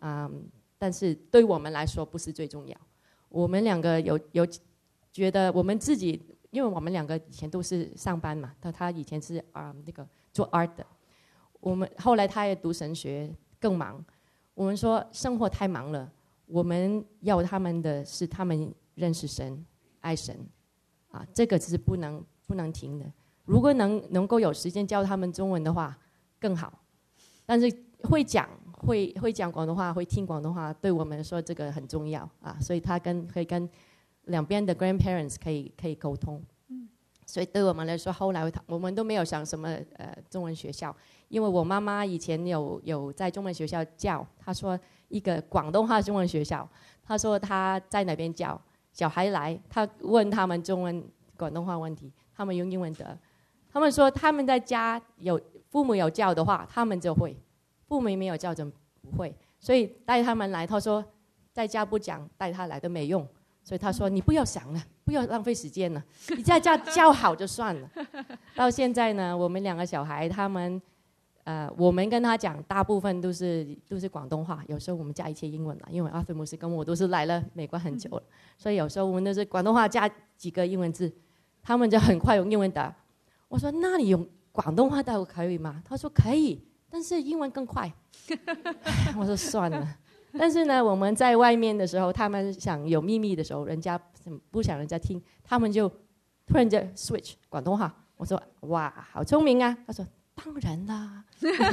嗯，但是对我们来说不是最重要。我们两个有有觉得我们自己，因为我们两个以前都是上班嘛，他他以前是啊、嗯、那个做 art 的，我们后来他也读神学，更忙。我们说生活太忙了，我们要他们的是他们认识神、爱神，啊，这个是不能不能停的。如果能能够有时间教他们中文的话，更好。但是会讲会会讲广东话，会听广东话，对我们来说这个很重要啊。所以他跟可以跟两边的 grandparents 可以可以沟通。嗯，所以对我们来说，后来我们都没有想什么呃中文学校。因为我妈妈以前有有在中文学校教，她说一个广东话中文学校，她说她在那边教小孩来，她问他们中文广东话问题，他们用英文的，他们说他们在家有父母有教的话，他们就会；父母没有教就不会。所以带他们来，他说在家不讲，带他来都没用。所以他说你不要想了，不要浪费时间了，你在家教好就算了。到现在呢，我们两个小孩他们。呃，我们跟他讲，大部分都是都是广东话，有时候我们加一些英文啦，因为阿菲牧师跟我都是来了美国很久了，所以有时候我们都是广东话加几个英文字，他们就很快用英文答。我说那你用广东话答可以吗？他说可以，但是英文更快。我说算了。但是呢，我们在外面的时候，他们想有秘密的时候，人家不想人家听，他们就突然间 switch 广东话。我说哇，好聪明啊！他说。当然啦，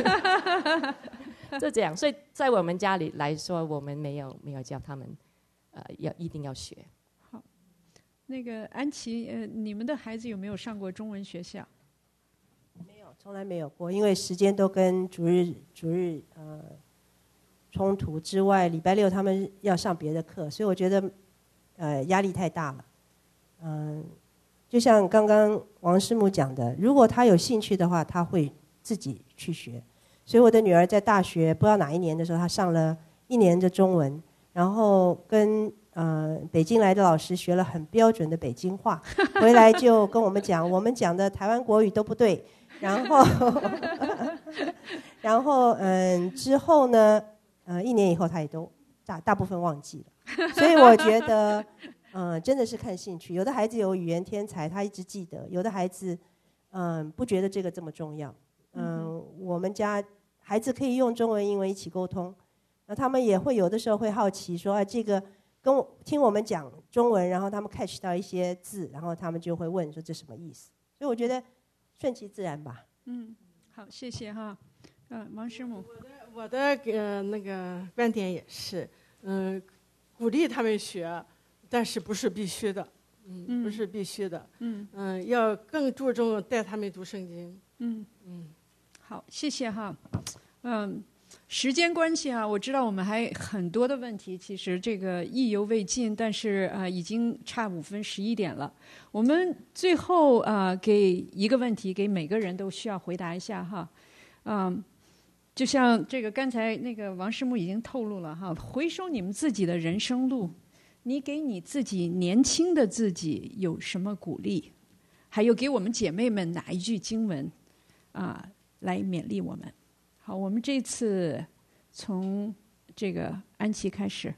就这样。所以在我们家里来说，我们没有没有教他们，呃，要一定要学。 好，那个安琪，呃，你们的孩子有没有上过中文学校？ 没有，从来没有过，因为时间都跟主日主日呃冲突之外，礼拜六他们要上别的课，所以我觉得呃压力太大了。嗯、呃。就像刚刚王师母讲的，如果他有兴趣的话，他会自己去学。所以我的女儿在大学不知道哪一年的时候，她上了一年的中文，然后跟呃北京来的老师学了很标准的北京话，回来就跟我们讲，我们讲的台湾国语都不对。然后，然后嗯之后呢，呃一年以后他也都大大部分忘记了。所以我觉得。嗯，真的是看兴趣。有的孩子有语言天才，他一直记得；有的孩子，嗯，不觉得这个这么重要。嗯，我们家孩子可以用中文、英文一起沟通，那他们也会有的时候会好奇说，啊，这个跟我听我们讲中文，然后他们 catch 到一些字，然后他们就会问说这什么意思。所以我觉得顺其自然吧。 嗯，好，谢谢哈。嗯，王师母， 我的我的呃那个观点也是，嗯，鼓励他们学。但是不是必须的，嗯，不是必须的，嗯嗯，要更注重带他们读圣经， 嗯嗯，好，谢谢哈，嗯，时间关系啊，我知道我们还很多的问题，其实这个意犹未尽，但是啊、呃，已经差五分十一点了，我们最后啊、呃，给一个问题，给每个人都需要回答一下哈，嗯。就像这个刚才那个王师母已经透露了哈，回收你们自己的人生路。你给你自己年轻的自己有什么鼓励？还有给我们姐妹们哪一句经文啊，来勉励我们？好，我们这次从这个安琪开始。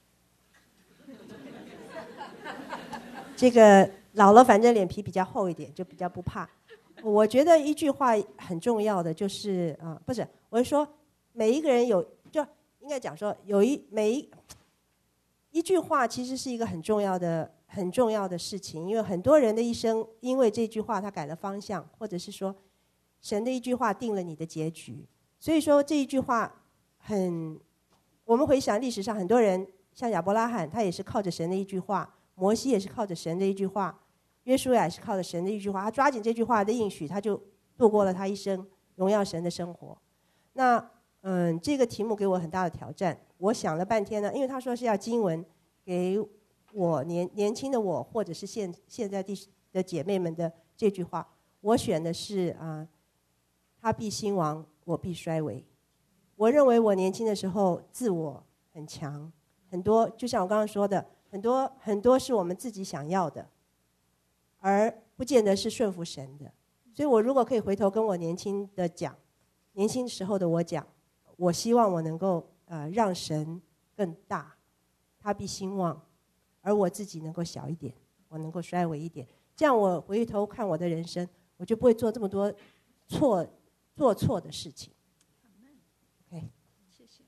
这个老了，反正脸皮比较厚一点，就比较不怕。我觉得一句话很重要的就是啊、呃，不是，我是说每一个人有，就应该讲说有一每一。一句话其实是一个很重要的、很重要的事情，因为很多人的一生因为这句话他改了方向，或者是说神的一句话定了你的结局。所以说这一句话很，我们回想历史上很多人，像亚伯拉罕，他也是靠着神的一句话；摩西也是靠着神的一句话；约书亚也是靠着神的一句话。他抓紧这句话的应许，他就度过了他一生荣耀神的生活。那嗯，这个题目给我很大的挑战。我想了半天呢，因为他说是要经文给我年年轻的我，或者是现现在的姐妹们的这句话，我选的是啊、呃，他必兴亡，我必衰微。我认为我年轻的时候自我很强，很多就像我刚刚说的，很多很多是我们自己想要的，而不见得是顺服神的。所以我如果可以回头跟我年轻的讲，年轻时候的我讲，我希望我能够呃让神更大，他必兴旺，而我自己能够小一点，我能够衰微一点。这样我回头看我的人生，我就不会做这么多错做错的事情。OK， 谢谢。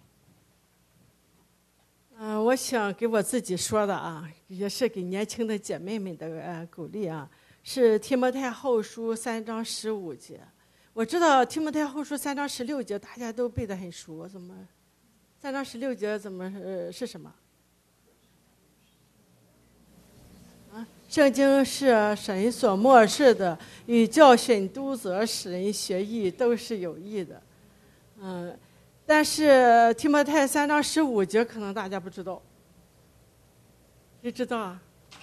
嗯、呃，我想给我自己说的啊，也是给年轻的姐妹们的呃鼓励啊，是提摩太后书三章十五节。我知道提摩太后书三章十六节大家都背得很熟，怎么？三章十六节怎么呃是什么？啊，圣经是神所默示的，与教训、督责、使人学义都是有益的。嗯，但是提摩太三章十五节可能大家不知道，谁知道啊？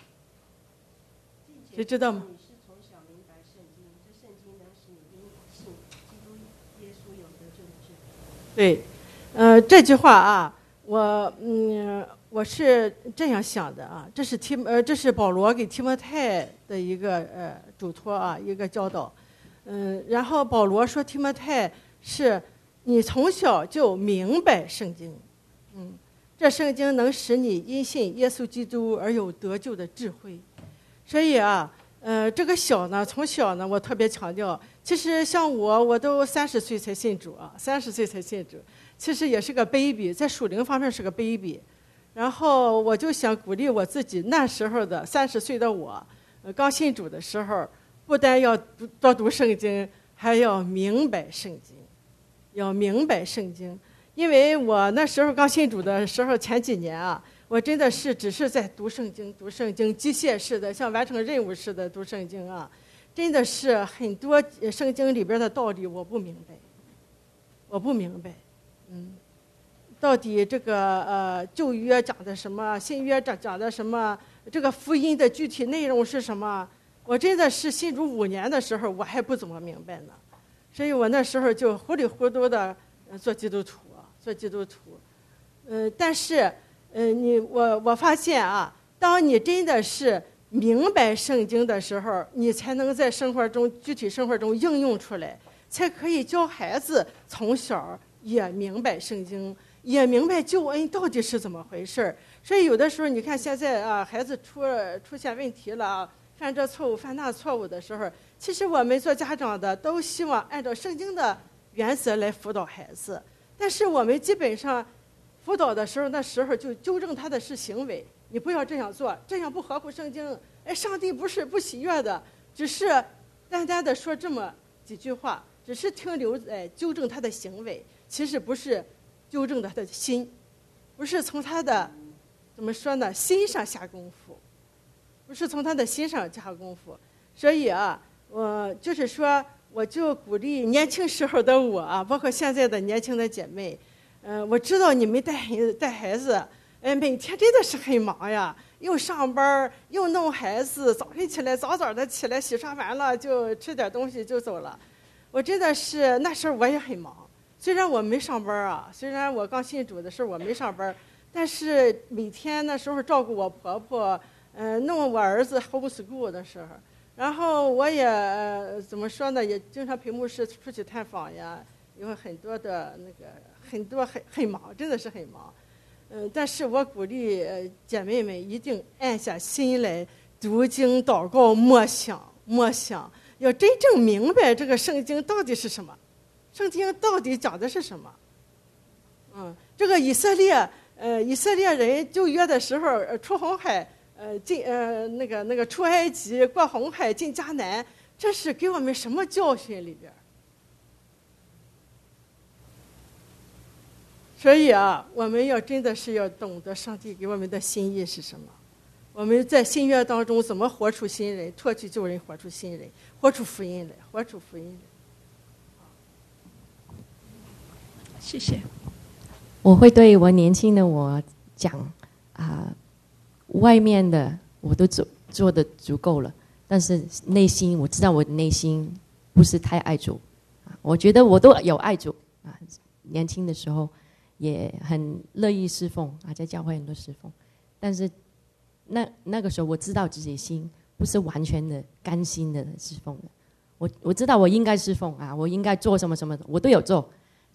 谁知道吗？ 你是从小明白圣经，这圣经能使你因信基督耶稣有得救的智慧。 对，呃，这句话啊，我嗯，我是这样想的啊，这是提呃，这是保罗给提摩太的一个呃嘱托啊，一个教导。嗯，然后保罗说提摩太是你从小就明白圣经，嗯，这圣经能使你因信耶稣基督而有得救的智慧。所以啊，呃，这个小呢，从小呢，我特别强调，其实像我，我都三十岁才信主啊，三十岁才信主，其实也是个 baby， 在属灵方面是个 baby。然后我就想鼓励我自己，那时候的三十岁的我，呃，刚信主的时候，不但要读多读圣经，还要明白圣经，要明白圣经。因为我那时候刚信主的时候，前几年啊。我真的是只是在读圣经，读圣经，机械式的，像完成任务似的读圣经啊，真的是很多圣经里边的道理我不明白，我不明白，嗯，到底这个呃旧约讲的什么，新约讲讲的什么，这个福音的具体内容是什么？我真的是信主五年的时候，我还不怎么明白呢，所以我那时候就糊里糊涂的做基督徒，做基督徒，呃，但是。嗯，你我我发现啊，当你真的是明白圣经的时候，你才能在生活中具体生活中应用出来，才可以教孩子从小也明白圣经，也明白救恩到底是怎么回事。所以有的时候你看现在啊，孩子出出现问题了，犯这错误犯那错误的时候，其实我们做家长的都希望按照圣经的原则来辅导孩子，但是我们基本上。辅导的时候，那时候就纠正他的是行为，你不要这样做，这样不合乎圣经。哎，上帝不是不喜悦的，只是单单的说这么几句话，只是停留在纠正他的行为，其实不是纠正他的心，不是从他的怎么说呢心上下功夫，不是从他的心上下功夫。所以啊，我就是说，我就鼓励年轻时候的我啊，包括现在的年轻的姐妹。嗯、呃，我知道你们带孩子带孩子，哎，每天真的是很忙呀，又上班又弄孩子，早晨起来早早的起来洗刷完了就吃点东西就走了。我真的是那时候我也很忙，虽然我没上班啊，虽然我刚信主的时候我没上班，但是每天那时候照顾我婆婆，嗯、呃，弄我儿子 homeschool 的时候，然后我也、呃、怎么说呢，也经常陪牧师出去探访呀，有很多的那个。很多很很忙，真的是很忙，嗯、呃，但是我鼓励、呃、姐妹们一定按下心来读经、祷告、默想、默想，要真正明白这个圣经到底是什么，圣经到底讲的是什么。嗯，这个以色列，呃，以色列人旧约的时候，呃、出红海，呃，进呃那个那个出埃及，过红海进迦南，这是给我们什么教训里边？所以啊，我们要真的是要懂得上帝给我们的心意是什么。我们在新约当中怎么活出新人，脱去旧人，活出新人，活出福音来，活出福音来。 谢谢。 我会对我年轻的我讲啊、呃，外面的我都做做的足够了，但是内心我知道我的内心不是太爱主啊。我觉得我都有爱主啊，年轻的时候。也很乐意侍奉啊，在教会很多侍奉，但是那那个时候我知道自己心不是完全的甘心的侍奉的，我我知道我应该侍奉啊，我应该做什么什么，我都有做，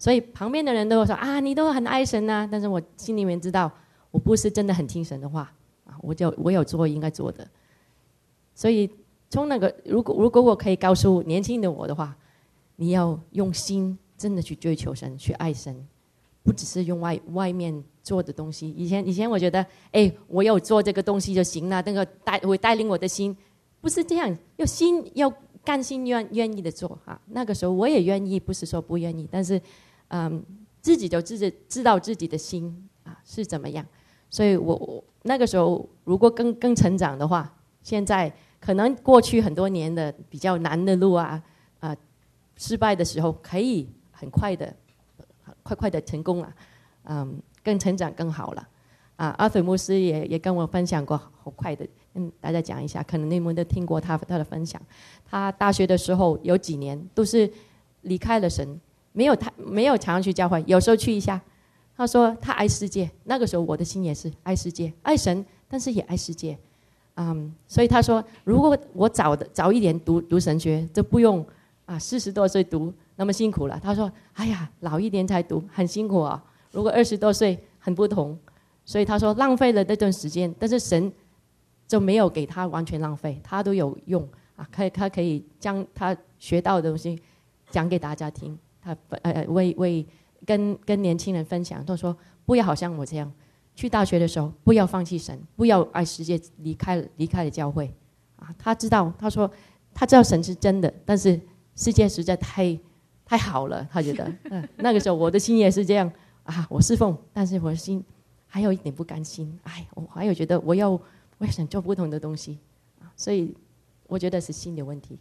所以旁边的人都会说啊，你都很爱神啊，但是我心里面知道，我不是真的很听神的话啊，我就我有做应该做的。所以从那个，如果如果我可以告诉年轻的我的话，你要用心真的去追求神，去爱神，不只是用外外面做的东西。以前以前我觉得，哎，我有做这个东西就行了，那个带会带领我的心，不是这样，要心要甘心愿愿意的做啊。那个时候我也愿意，不是说不愿意，但是。嗯，自己就自己知道自己的心啊是怎么样，所以我我那个时候如果更更成长的话，现在可能过去很多年的比较难的路啊啊、呃、失败的时候，可以很快的快快的成功了，嗯，更成长更好了啊。阿斐牧师也也跟我分享过，好快的跟大家讲一下，可能你们都听过他他的分享。他大学的时候有几年都是离开了神。没有他没有常常去教会，有时候去一下。他说他爱世界，那个时候我的心也是爱世界，爱神，但是也爱世界。嗯，所以他说，如果我早的早一点读读神学，就不用啊四十多岁读那么辛苦了。他说，哎呀，老一点才读很辛苦啊。如果二十多岁很不同，所以他说浪费了那段时间，但是神就没有给他完全浪费，他都有用啊，可以他可以将他学到的东西讲给大家听。他呃为为跟跟年轻人分享，他说不要好像我这样，去大学的时候不要放弃神，不要爱世界，离开离开了教会啊。他知道，他说他知道神是真的，但是世界实在太太好了，他觉得，呃、那个时候我的心也是这样啊，我侍奉，但是我的心还有一点不甘心，哎，我还有觉得我要我想做不同的东西啊，所以我觉得是心的问题。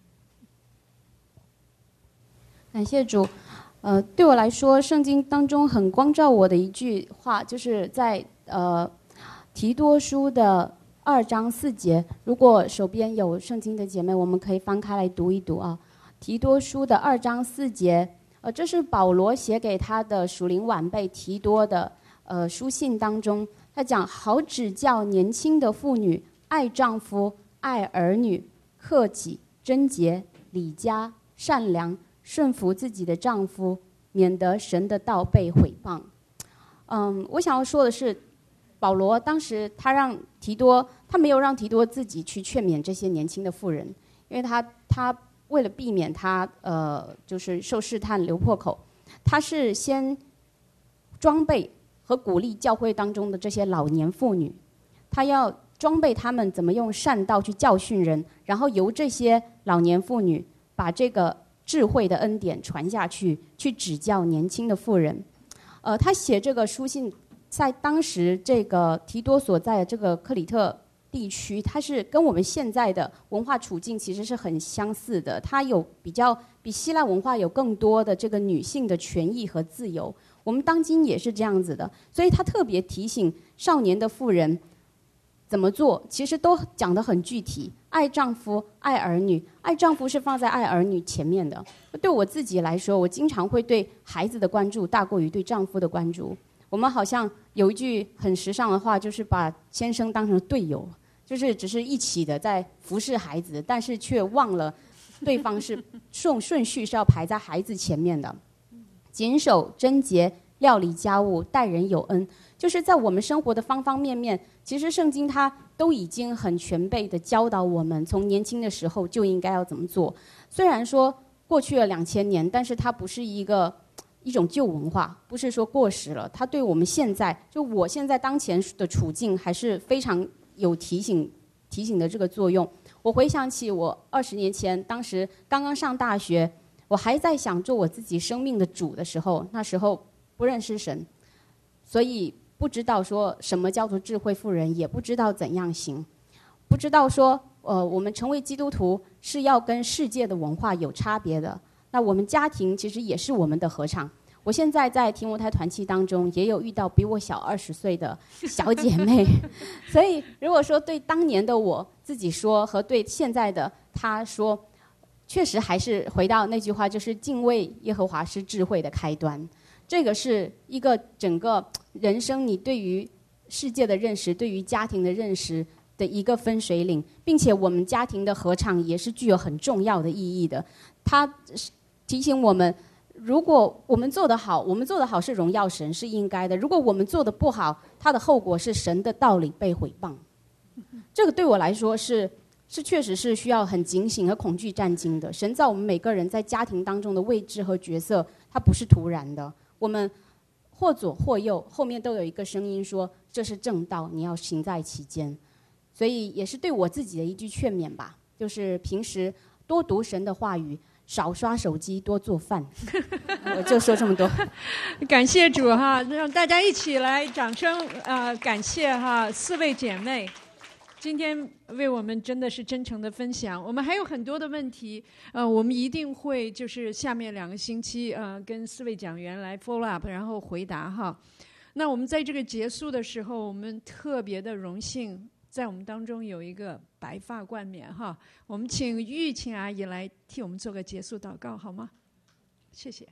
感谢主，呃，对我来说，圣经当中很光照我的一句话，就是在呃提多书的二章四节。如果手边有圣经的姐妹，我们可以翻开来读一读啊。提多书的二章四节，呃，这是保罗写给他的属灵晚辈提多的呃书信当中，他讲好指教年轻的妇女爱丈夫、爱儿女、克己、贞洁、理家、善良。顺服自己的丈夫，免得神的道被毁谤。嗯，我想要说的是，保罗当时他让提多，他没有让提多自己去劝勉这些年轻的妇人，因为他他为了避免他呃就是受试探流破口，他是先装备和鼓励教会当中的这些老年妇女，他要装备他们怎么用善道去教训人，然后由这些老年妇女把这个智慧的恩典传下去，去指教年轻的妇人。呃，他写这个书信，在当时这个提多所在的这个克里特地区，它是跟我们现在的文化处境其实是很相似的。它有比较比希腊文化有更多的这个女性的权益和自由。我们当今也是这样子的，所以他特别提醒少年的妇人怎么做，其实都讲得很具体。爱丈夫，爱儿女，爱丈夫是放在爱儿女前面的。对我自己来说，我经常会对孩子的关注大过于对丈夫的关注。我们好像有一句很时尚的话，就是把先生当成队友，就是只是一起的在服侍孩子，但是却忘了对方是顺顺序是要排在孩子前面的。谨守贞洁，料理家务，待人有恩，就是在我们生活的方方面面，其实圣经它都已经很全备的教导我们，从年轻的时候就应该要怎么做。虽然说过去了两千年，但是它不是一个一种旧文化，不是说过时了。它对我们现在，就我现在当前的处境，还是非常有提醒提醒的这个作用。我回想起我二十年前，当时刚刚上大学，我还在想做我自己生命的主的时候，那时候不认识神，所以不知道说什么叫做智慧妇人，也不知道怎样行，不知道说呃我们成为基督徒是要跟世界的文化有差别的。那我们家庭其实也是我们的合唱。我现在在提摩太团契当中也有遇到比我小二十岁的小姐妹，所以如果说对当年的我自己说和对现在的她说，确实还是回到那句话，就是敬畏耶和华是智慧的开端。这个是一个整个人生你对于世界的认识，对于家庭的认识的一个分水岭，并且我们家庭的合唱也是具有很重要的意义的。它提醒我们， 如果我们做得好，我们做得好是荣耀神，是应该的。如果我们做得不好，它的后果是神的道理被毁谤。这个对我来说是是确实是需要很警醒和恐惧战惊的。神在我们每个人在家庭当中的位置和角色，它不是突然的。我们或左或右，后面都有一个声音说这是正道，你要行在其间。所以也是对我自己的一句劝勉吧，就是平时多读神的话语，少刷手机，多做饭。我就说这么多。 感谢主哈，让大家一起来掌声啊、呃！感谢哈四位姐妹，今天为我们真的是真诚的分享。我们还有很多的问题，呃，我们一定会就是下面两个星期呃跟四位讲员来 follow up， 然后回答哈。那我们在这个结束的时候，我们特别的荣幸。在我们当中有一个白发冠冕哈，我们请玉琴阿姨来替我们做个结束祷告好吗？谢谢。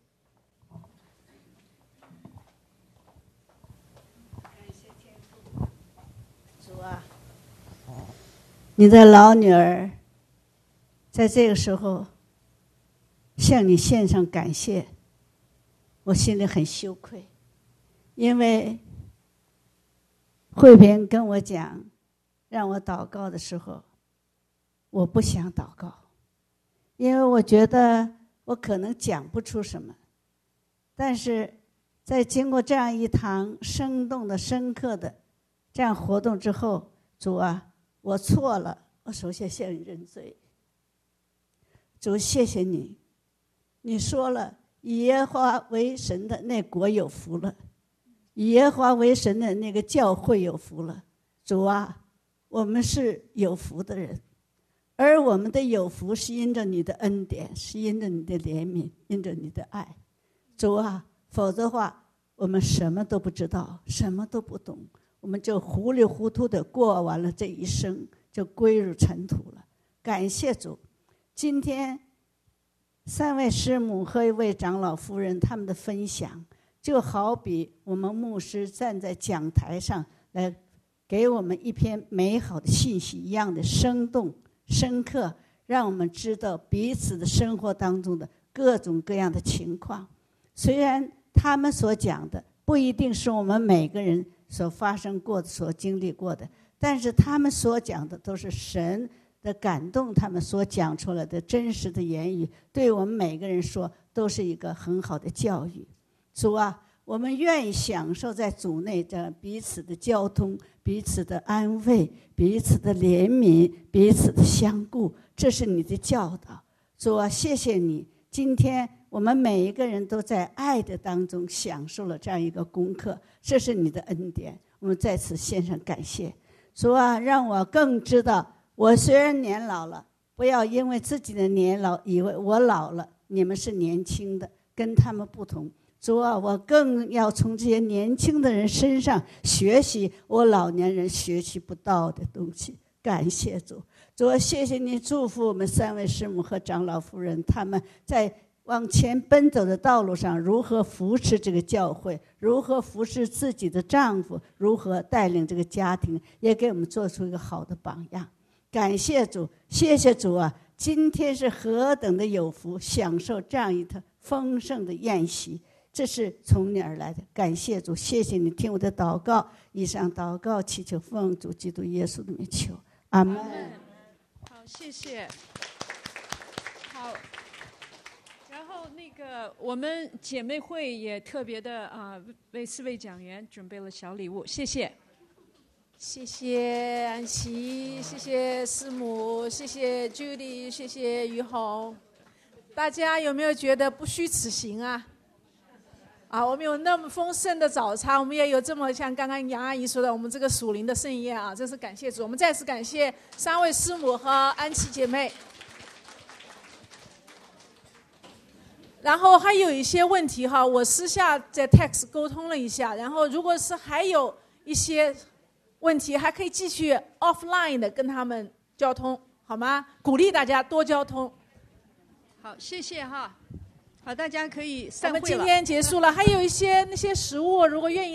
感谢天父，主啊，你的老女儿在这个时候向你献上感谢，我心里很羞愧，因为慧萍跟我讲。让我祷告的时候，我不想祷告，因为我觉得我可能讲不出什么。但是在经过这样一堂生动的、深刻的这样活动之后，主啊，我错了，我首先向你认罪。主，谢谢你，你说了，以耶和华为神的那国有福了，以耶和华为神的那个教会有福了。主啊，我们是有福的人，而我们的有福是因着你的恩典，是因着你的怜悯，因着你的爱。主啊，否则的话我们什么都不知道，什么都不懂，我们就糊里糊涂的过完了这一生，就归入尘土了。感谢主，今天三位师母和一位长老夫人他们的分享，就好比我们牧师站在讲台上来给我们一篇美好的信息一样的生动深刻，让我们知道彼此的生活当中的各种各样的情况。虽然他们所讲的不一定是我们每个人所发生过的、所经历过的，但是他们所讲的都是神的感动，他们所讲出来的真实的言语，对我们每个人说都是一个很好的教育。主啊，我们愿意享受在主内这彼此的交通，彼此的安慰，彼此的怜悯，彼此的相顾，这是你的教导。主啊，谢谢你，今天我们每一个人都在爱的当中享受了这样一个功课，这是你的恩典，我们在此献上感谢。主啊，让我更知道，我虽然年老了，不要因为自己的年老以为我老了，你们是年轻的，跟他们不同。主啊，我更要从这些年轻的人身上学习我老年人学习不到的东西。感谢主，主啊，谢谢你祝福我们三位师母和长老夫人，他们在往前奔走的道路上如何扶持这个教会，如何扶持自己的丈夫，如何带领这个家庭，也给我们做出一个好的榜样。感谢主，谢谢主啊，今天是何等的有福，享受这样一套丰盛的宴席，这是从你而来的。感谢主，谢谢你听我的祷告，以上祷告祈求奉主基督耶稣的名求，阿门。 好，谢谢。好，然后那个我们姐妹会也特别的啊、呃，为四位讲员准备了小礼物，谢谢。 谢谢安琪，谢谢师母，谢谢 Judy， 谢谢于红。大家有没有觉得不虚此行啊？啊，我们有那么丰盛的早餐，我们也有这么像刚刚杨阿姨说的，我们这个属灵的盛宴啊，真是感谢主。我们再次感谢三位师母和安琪姐妹。然后还有一些问题哈，我私下在 text 沟通了一下，然后如果是还有一些问题，还可以继续 offline 的跟他们交通，好吗？鼓励大家多交通。 好，谢谢哈。好，大家可以散会了。 我们今天结束了，还有一些那些食物，如果愿意。